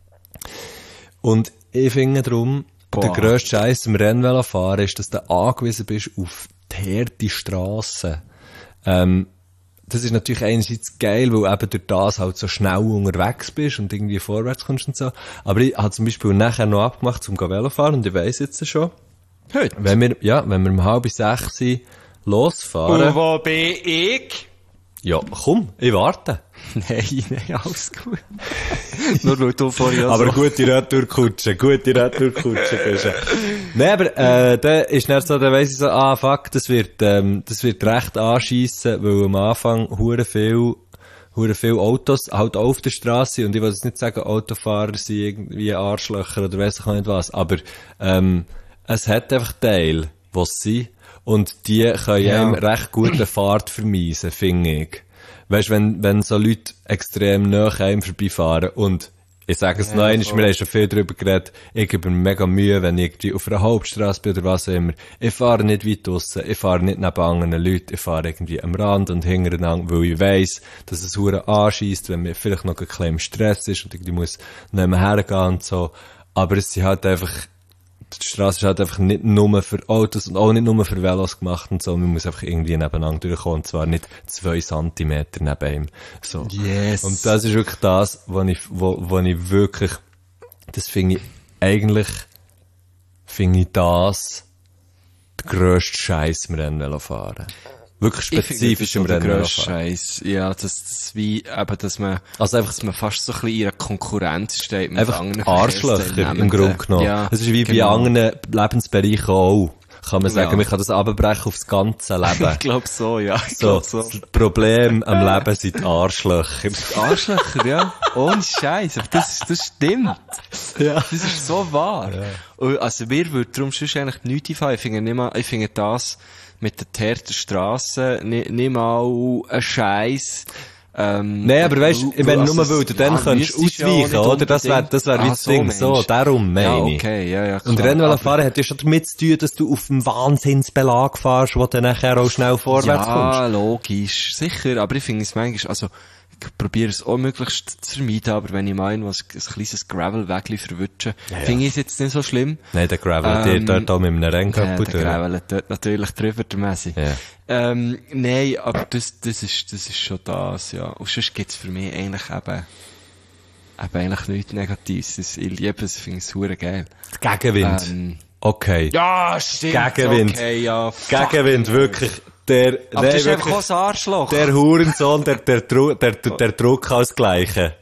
B: Und ich finde darum, der
A: Boah.
B: grösste Scheiß im Rennvelo fahren ist, dass du angewiesen bist auf die harte Strasse. Ähm, das ist natürlich einerseits geil, weil eben durch das halt so schnell unterwegs bist und irgendwie vorwärts kommst und so. Aber ich habe zum Beispiel nachher noch abgemacht zum Velo fahren, und ich weiss jetzt schon,
A: Heute.
B: wenn wir, ja, wenn wir um halb sechs losfahren,
A: wo bin ich?
B: ja, komm, ich warte.
A: Nein, nein, alles gut. Nur weil du vorher
B: Aber
A: so...
B: gute Retourkutsche, gute Retourkutsche, Fische. Nein, aber, äh, da ist dann so, da weiss ich so, ah, fuck, das wird, ähm, das wird recht anschiessen, weil am Anfang hure viel, hure viel Autos halt auch auf der Straße, und ich will jetzt nicht sagen, Autofahrer sind irgendwie Arschlöcher oder weiss ich auch nicht was, aber, ähm, es hat einfach Teile, was sie, und die können
A: Ja.
B: einem recht gute Fahrt vermeisen, finde ich. Weisst, wenn, wenn so Leute extrem nahe an einem vorbeifahren, und ich sage es
A: Ja,
B: noch einmal,
A: voll.
B: wir haben schon viel darüber geredet, ich gebe mir mega Mühe, wenn ich irgendwie auf einer Hauptstrasse bin oder was auch immer. Ich fahre nicht weit draussen, ich fahre nicht neben anderen Leuten, ich fahre irgendwie am Rand und hintereinander, weil ich weiss, dass es hure anscheisst, wenn mir vielleicht noch ein bisschen im Stress ist und ich muss nicht mehr hergehen und so. Aber es sind halt einfach, die Straße ist halt einfach nicht nur für Autos und auch nicht nur für Velos gemacht und so. Man muss einfach irgendwie nebeneinander durchkommen, und zwar nicht zwei Zentimeter neben ihm. So.
A: Yes.
B: Und das ist wirklich das, wo ich, wo, wo ich wirklich, das finde ich, eigentlich, finde ich das, der grösste Scheiß im Rennvelo fahren. Wirklich spezifisch im Rennvelo fahren.
A: Scheiß. Ja, das, das wie, eben, dass man,
B: Also einfach,
A: dass man fast so ein bisschen in einer Konkurrenz steht mit
B: einfach
A: anderen
B: Arschlöcher im
A: Verkehrsteilnehmenden.
B: Grunde genommen.
A: Ja,
B: Es ist wie
A: genau.
B: bei anderen Lebensbereichen auch. Kann man sagen,
A: Ja.
B: man kann das abbrechen aufs ganze Leben.
A: Ich glaube so, ja. Ich
B: So,
A: glaub so.
B: das Problem am Leben sind die Arschlöcher.
A: Arschlöcher, ja. Ohne Scheiß. Aber das, das stimmt.
B: Ja.
A: Das ist so wahr. Und also, wir würden darum sonst eigentlich nichts einfallen. Ich finde nicht mal, ich finde das mit der teerten Strasse nicht, nicht mal ein Scheiß. Ähm,
B: Nein, aber weisst, ich meine,
A: also,
B: nur weil du dann
A: ja,
B: könntest
A: müsstest ja auch
B: ausweichen,
A: nicht
B: oder? Das wäre,
A: unbedingt-
B: das wäre wie
A: Ah,
B: das Ding. So,
A: Mensch.
B: darum
A: Ja,
B: meine ich.
A: okay, ja, ja, klar.
B: Und Rennvelo
A: Aber-
B: fahren hat ja schon damit zu tun, dass du auf dem Wahnsinnsbelag fährst, wo du nachher auch schnell vorwärts kommst.
A: Ja, logisch, sicher, aber ich finde es manchmal, also, ich probiere es auch möglichst zu vermeiden, aber wenn ich meine, was, ein kleines Gravel-Wägli verwutschen,
B: Ja, ja.
A: finde ich es jetzt nicht so schlimm.
B: Nein, der Gravel,
A: Ähm,
B: der dort auch mit einem
A: Ja,
B: Rennkaputt
A: der
B: durch.
A: Gravel dort natürlich drüber, der Messi.
B: Ja.
A: Ähm, nein, aber das, das ist, das ist schon das, ja. Und sonst gibt's für mich eigentlich eben, eben eigentlich nichts Negatives. Das, ich liebe es, ich finde es super geil.
B: Gegenwind.
A: Ähm,
B: Okay.
A: ja, stimmt.
B: Gegenwind.
A: Okay, ja. fuck.
B: Gegenwind, wirklich. Der,
A: Aber
B: nein,
A: das ist einfach
B: wirklich,
A: auch ein Arschloch.
B: der Hurensohn, der, der, Dru- der, der, der Druck als Gleiche.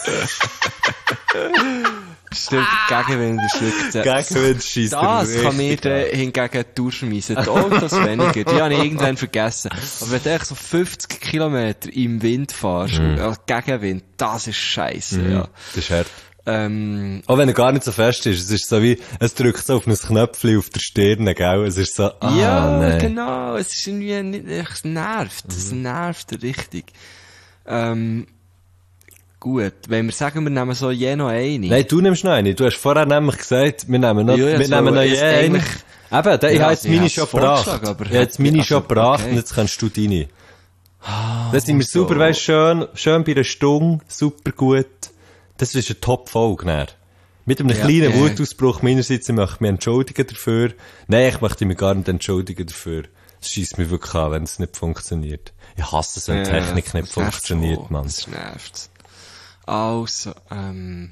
A: Stimmt, Gegenwind ist wirklich der...
B: Gegenwind scheisst
A: Das kann mir dann hingegen durchschmeissen. Die Autos weniger, die habe ich irgendwann vergessen. Aber wenn du echt so fünfzig Kilometer im Wind fährst,
B: Mhm.
A: ja, Gegenwind, das ist scheisse,
B: Ja.
A: ja.
B: Das ist hart.
A: Ähm,
B: Auch wenn er gar nicht so fest ist. Es ist so wie, es drückt so auf ein Knöpfchen auf der Stirn, gell? Es ist so, ah,
A: ja,
B: nein.
A: genau, es ist irgendwie nicht, es nervt, es
B: Mhm.
A: nervt richtig. Ähm, gut, wenn wir sagen, wir nehmen so je noch eine.
B: Nein, du nimmst noch eine. Du hast vorher nämlich gesagt, wir nehmen noch,
A: Ja, ja,
B: wir
A: so,
B: nehmen noch
A: es
B: je eine.
A: eigentlich-
B: Eben, da, ich
A: Ja,
B: habe jetzt
A: ich
B: meine
A: hab's
B: schon gebracht.
A: vorgeschlagen, aber
B: Ich habe jetzt meine
A: also,
B: schon gebracht,
A: okay.
B: und jetzt kannst du deine. Da sind wir
A: so.
B: super, weißt, schön, schön bei einer Stunde, super gut. Das ist eine Top-Folge, näher. Mit einem
A: Ja,
B: kleinen
A: ja.
B: Wutausbruch meinerseits, ich möchte mich entschuldigen dafür. Nein, ich möchte mich gar nicht entschuldigen dafür. Es scheisst mich wirklich an, wenn es nicht funktioniert. Ich hasse es, wenn
A: Ja,
B: Technik nicht
A: das
B: funktioniert,
A: nervt so.
B: Mann.
A: Das nervt. Also, ähm,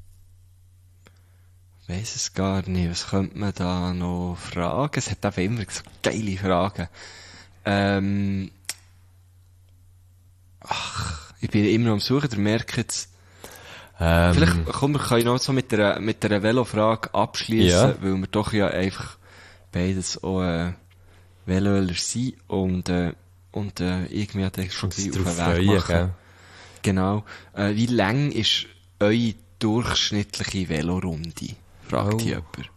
A: weiss es gar nicht. Was könnte man da noch fragen? Es hat einfach immer so geile Fragen. Ähm, ach, ich bin immer noch am Suchen, ihr merkt jetzt.
B: Ähm,
A: Vielleicht, komm, wir können noch so mit der, mit der Velo-Frage abschließen,
B: Ja.
A: weil wir doch ja einfach beides auch, äh, Veloler sind und, äh, und, äh, irgendwie hat er schon
B: uns
A: ein bisschen auf
B: drauf
A: den Weg
B: freuen,
A: machen.
B: gell?
A: Genau. Äh, wie lang ist eure durchschnittliche Velorunde? Fragt
B: Oh.
A: hier jemand.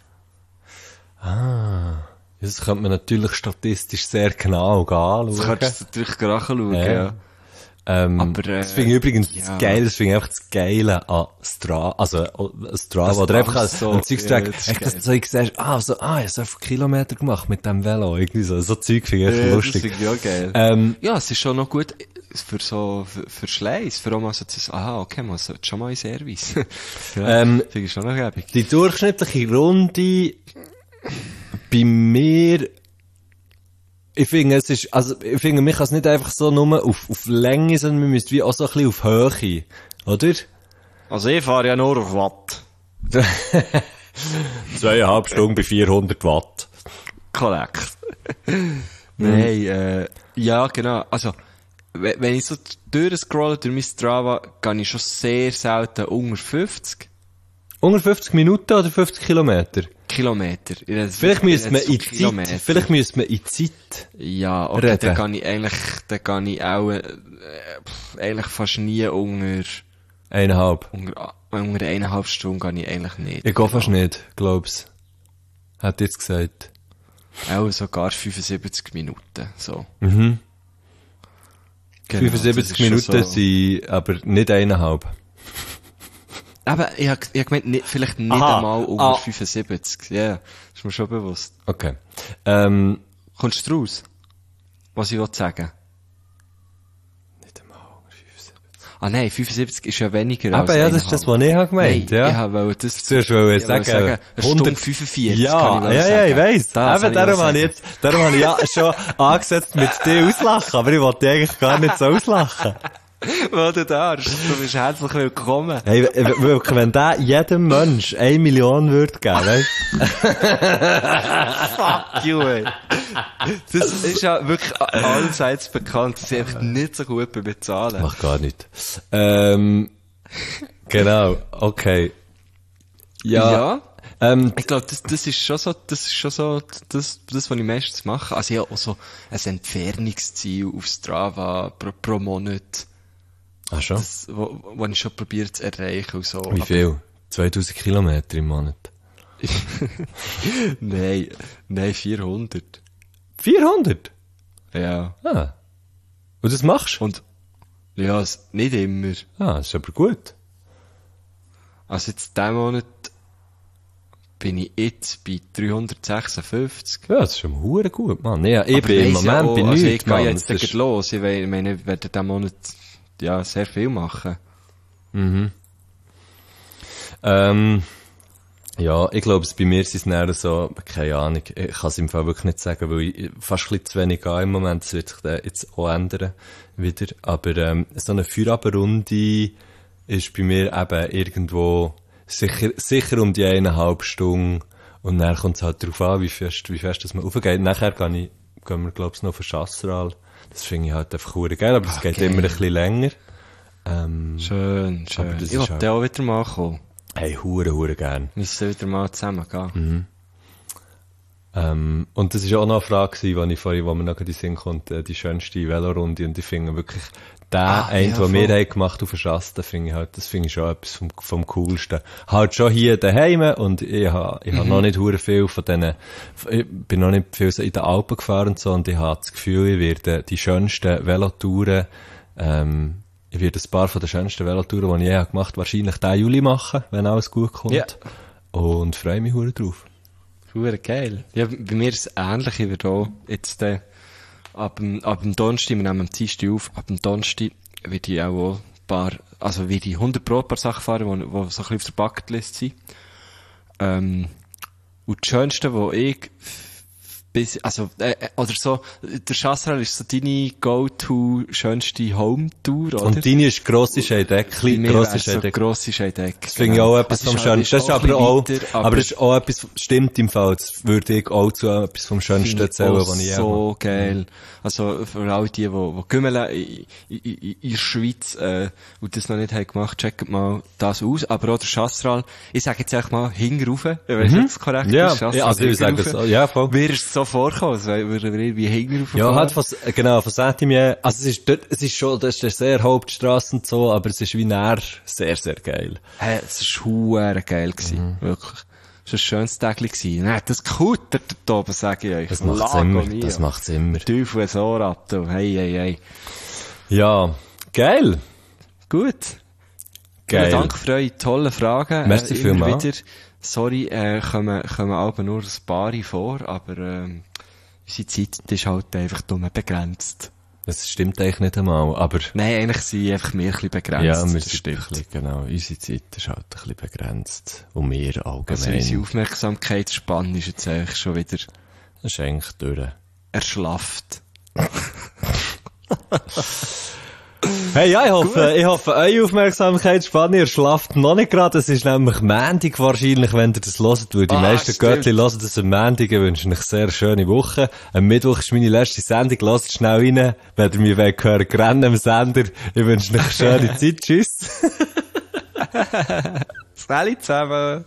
B: Ah. Das könnte man natürlich statistisch sehr genau anschauen.
A: Das könntest du natürlich gerade schauen,
B: Ja.
A: ja.
B: Ähm,
A: Aber, äh,
B: das finde ich übrigens
A: ja.
B: das Geile, das finde ich einfach das Geile an Strava, also, äh, Strava,
A: Das
B: oder einfach
A: alles so,
B: an Zeugs
A: ja,
B: tracken.
A: das ist
B: Echt, dass
A: geil.
B: du so siehst, ah, so, ah, ich habe so viele Kilometer gemacht mit dem Velo, irgendwie so, so Zeug finde ich echt
A: Ja, das
B: lustig.
A: finde ich auch geil.
B: Ähm,
A: Ja, es ist schon noch gut für so, für, für Schleiss, für auch mal so zu sagen, aha, okay, man sollte schon mal in Service. ja,
B: Ähm,
A: finde ich schon noch gäbig.
B: die durchschnittliche Runde bei mir, ich finde, es ist, also, ich finde, man kann es nicht einfach so nur auf, auf Länge, sondern man müsste wie auch so ein bisschen auf Höhe, oder?
A: Also ich fahre ja nur auf Watt.
B: Zweieinhalb Stunden bei vierhundert Watt.
A: Korrekt. Nein, äh, ja, genau. Also, we- wenn ich so durchscrolle durch mein Strava, gehe ich schon sehr selten unter fünfzig
B: Unter fünfzig Minuten oder fünfzig Kilometer?
A: Kilometer. Ich rede-
B: Vielleicht
A: ich
B: müsste
A: rede
B: man
A: so
B: in
A: Kilometer.
B: Zeit, vielleicht müsste man in Zeit.
A: Ja, okay,
B: reden.
A: dann gehe ich eigentlich, dann gehe ich auch, äh, pff, eigentlich fast nie unter,
B: Eineinhalb.
A: unter, unter eineinhalb Stunden gehe ich eigentlich nicht.
B: Ich gehe fast nicht, glaub's. Hat jetzt gesagt.
A: Auch sogar fünfundsiebzig Minuten, so.
B: Mhm.
A: Genau,
B: fünfundsiebzig
A: das ist schon
B: Minuten
A: so.
B: sind aber nicht eineinhalb.
A: Aber ich hab, ich hab gemeint, nicht, vielleicht nicht
B: Aha.
A: einmal unter
B: Ah.
A: fünfundsiebzig. Ja, yeah, ist mir schon bewusst.
B: Okay. Ähm,
A: Kommst du raus? Was ich wollte sagen?
B: nicht einmal fünfundsiebzig.
A: Ah nein, fünfundsiebzig ist ja weniger
B: Aber
A: als
B: ja, das ist das, was ich habe gemeint,
A: Nein,
B: ja.
A: ich habe das...
B: Du hast wollen
A: ich wollte
B: sagen,
A: eine Stunde
B: hundert
A: fünfundvierzig.
B: Ja,
A: kann ich
B: ja, ja,
A: sagen.
B: ich weiss.
A: Das
B: Eben,
A: kann
B: darum
A: ich
B: habe ich jetzt, darum habe ich ja schon angesetzt mit dir auslachen, aber ich wollte dich eigentlich gar nicht so auslachen.
A: Wo du da bist, du bist herzlich willkommen.
B: Hey, w- w- wirklich, wenn der jedem Mensch eine Million würde geben, weißt
A: Fuck you, ey. Das ist ja wirklich allseits bekannt, dass ich einfach nicht so gut bin mit Zahlen.
B: Mach gar nicht. Ähm, genau, okay. Ja.
A: Ja.
B: Ähm,
A: Ich glaube, das, das ist schon so, das ist schon so, das, das, was ich meistens mache. Also ich habe auch so ein Entfernungsziel auf Strava pro, pro Monat,
B: ach schon?
A: das, wo, wo ich schon probiert zu erreichen und so.
B: Wie viel? zweitausend Kilometer im Monat.
A: Nein, nein, vierhundert.
B: vierhundert?
A: Ja.
B: Ah. Und das machst du?
A: Und, ja, es- nicht immer.
B: Ah, das ist aber gut.
A: Also jetzt diesen Monat bin ich jetzt bei dreihundertsechsundfünfzig.
B: Ja, das ist schon hure gut, Mann. Ja, ich
A: Aber
B: bin im
A: weiss ja
B: Moment
A: auch,
B: bei
A: also
B: nichts,
A: ich gehe
B: Mann.
A: jetzt
B: Das
A: gleich
B: ist-
A: los. Ich we- ich meine, ich werde diesen Monat, ja, sehr viel machen.
B: Ähm, ja, ich glaube, bei mir ist es näher so, keine Ahnung, ich kann es im Fall wirklich nicht sagen, weil ich fast ein bisschen zu wenig gehe im Moment, das wird sich dann jetzt auch ändern, wieder, aber ähm, so eine Feierabendrunde ist bei mir eben irgendwo sicher, sicher um die eineinhalb Stunden und dann kommt es halt darauf an, wie fest, wie fest das man aufgeht. Nachher gehe ich, gehen wir, glaube ich, noch für Chasseral, das finde ich halt einfach verdammt geil, aber es
A: Ah,
B: geht
A: geil.
B: immer ein bisschen länger. Ähm,
A: Schön, schön.
B: Aber das
A: Ich
B: ist
A: wollte
B: halt-
A: auch wieder mal kommen.
B: hey, hure, hure gern.
A: Wir müssen wieder mal zusammen gehen.
B: Mhm. Ähm, und das war auch noch eine Frage, gewesen, die ich vorhin, wo mir noch in den Sinn kommt, äh, die schönste Velorunde. Und ich finde wirklich, der
A: Ah,
B: einen,
A: ja,
B: den wir
A: voll.
B: haben gemacht auf der Schaste, finde ich halt, das finde ich schon etwas vom, vom Coolsten. Halt schon hier daheim und ich habe, ich habe
A: Mhm.
B: noch nicht hure viel von denen, ich bin noch nicht viel so in den Alpen gefahren und so, und ich habe das Gefühl, ich werde die schönsten Velotouren, ähm, ich werde ein paar von den schönsten Velotouren, die ich je habe gemacht habe, wahrscheinlich diesen Juli machen, wenn alles gut kommt.
A: Ja.
B: Und freue mich hure drauf.
A: Hure geil. Ja, bei mir ist es ähnlich. Ich werde auch jetzt, äh, ab dem, ab dem Donnerstag, wir nehmen am Dienstag auf, ab dem Donnerstag werde ich auch, auch ein paar, also werde ich hundert Pro paar Sachen fahren, die, die so ein bisschen auf der Bucketlist sind. Ähm, und das Schönste, was ich f- bis, also, äh, oder so, der Chasseral ist so deine go-to schönste Home-Tour, oder?
B: Und deine ist grosse Scheidecke, grosse Scheidecke.
A: So grosse Scheidecke.
B: Das finde ich auch etwas vom Schönsten. Das ist aber auch, aber das ist auch etwas, stimmt im Fall, das würde ich auch zu etwas vom Schönsten erzählen, was ich habe.
A: So geil. Also, für alle die, die, die gümmeln in, in, in, in der Schweiz, äh, und das noch nicht haben gemacht, checkt mal das aus. Aber auch der Chasseral, ich sage jetzt einfach mal, hinten rauf, ich weiss nicht, ob das korrekt
B: ja,
A: ist. Chasseral,
B: ja, also ich sage es, ja, voll.
A: Mir ist es so vorgekommen, als würden wir irgendwie hinten rauf
B: ja, halt von, genau, von Saint-Imier, also es ist dort, es ist schon, das ist eine sehr Hauptstrasse und so, aber es ist wie näher sehr, sehr geil.
A: Hey, es war huere geil gewesen, mhm. wirklich. Es war ein schönes Tag gewesen. Nein, das kuttert da oben, sage ich euch.
B: Das macht's immer, das macht's immer.
A: Teufel so Ohr ab, du. Hey, hey, hey.
B: Ja, geil.
A: Gut.
B: Geil.
A: Vielen Dank für eure tollen Fragen.
B: Merci
A: äh,
B: vielmals.
A: Wieder, sorry, äh, kommen, kommen aber nur ein paar vor, aber, ähm, unsere Zeit ist halt einfach dumm begrenzt.
B: Das stimmt eigentlich nicht einmal, aber...
A: Nein, eigentlich sind einfach wir ein bisschen begrenzt.
B: Ja, wir
A: das
B: sind
A: stimmt.
B: ein bisschen, genau. Unsere Zeit ist halt ein bisschen begrenzt. Und wir allgemein.
A: Also unsere Aufmerksamkeitsspanne ist jetzt eigentlich schon wieder...
B: Das ist eigentlich durch.
A: Erschlafft.
B: Hey, ja, ich hoffe, ich hoffe, eure Aufmerksamkeitsspanne erschlafft noch nicht gerade. Es ist nämlich Montag wahrscheinlich, wenn ihr das hört, weil die
A: Ah,
B: meisten
A: stimmt.
B: Göttli hören das am Montag. Ich wünsche euch sehr schöne Woche. Am Mittwoch ist meine letzte Sendung. Hört schnell rein. Wenn ihr mich wollt hören, rennen am Sender. Ich wünsche euch eine schöne Zeit. Tschüss.
A: Salut zusammen.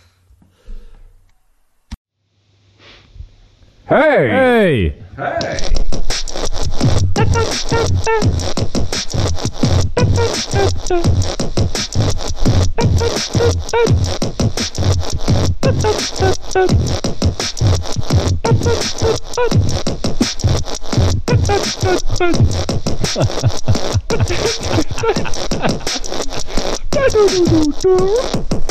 E: Hey! Hey! Hey!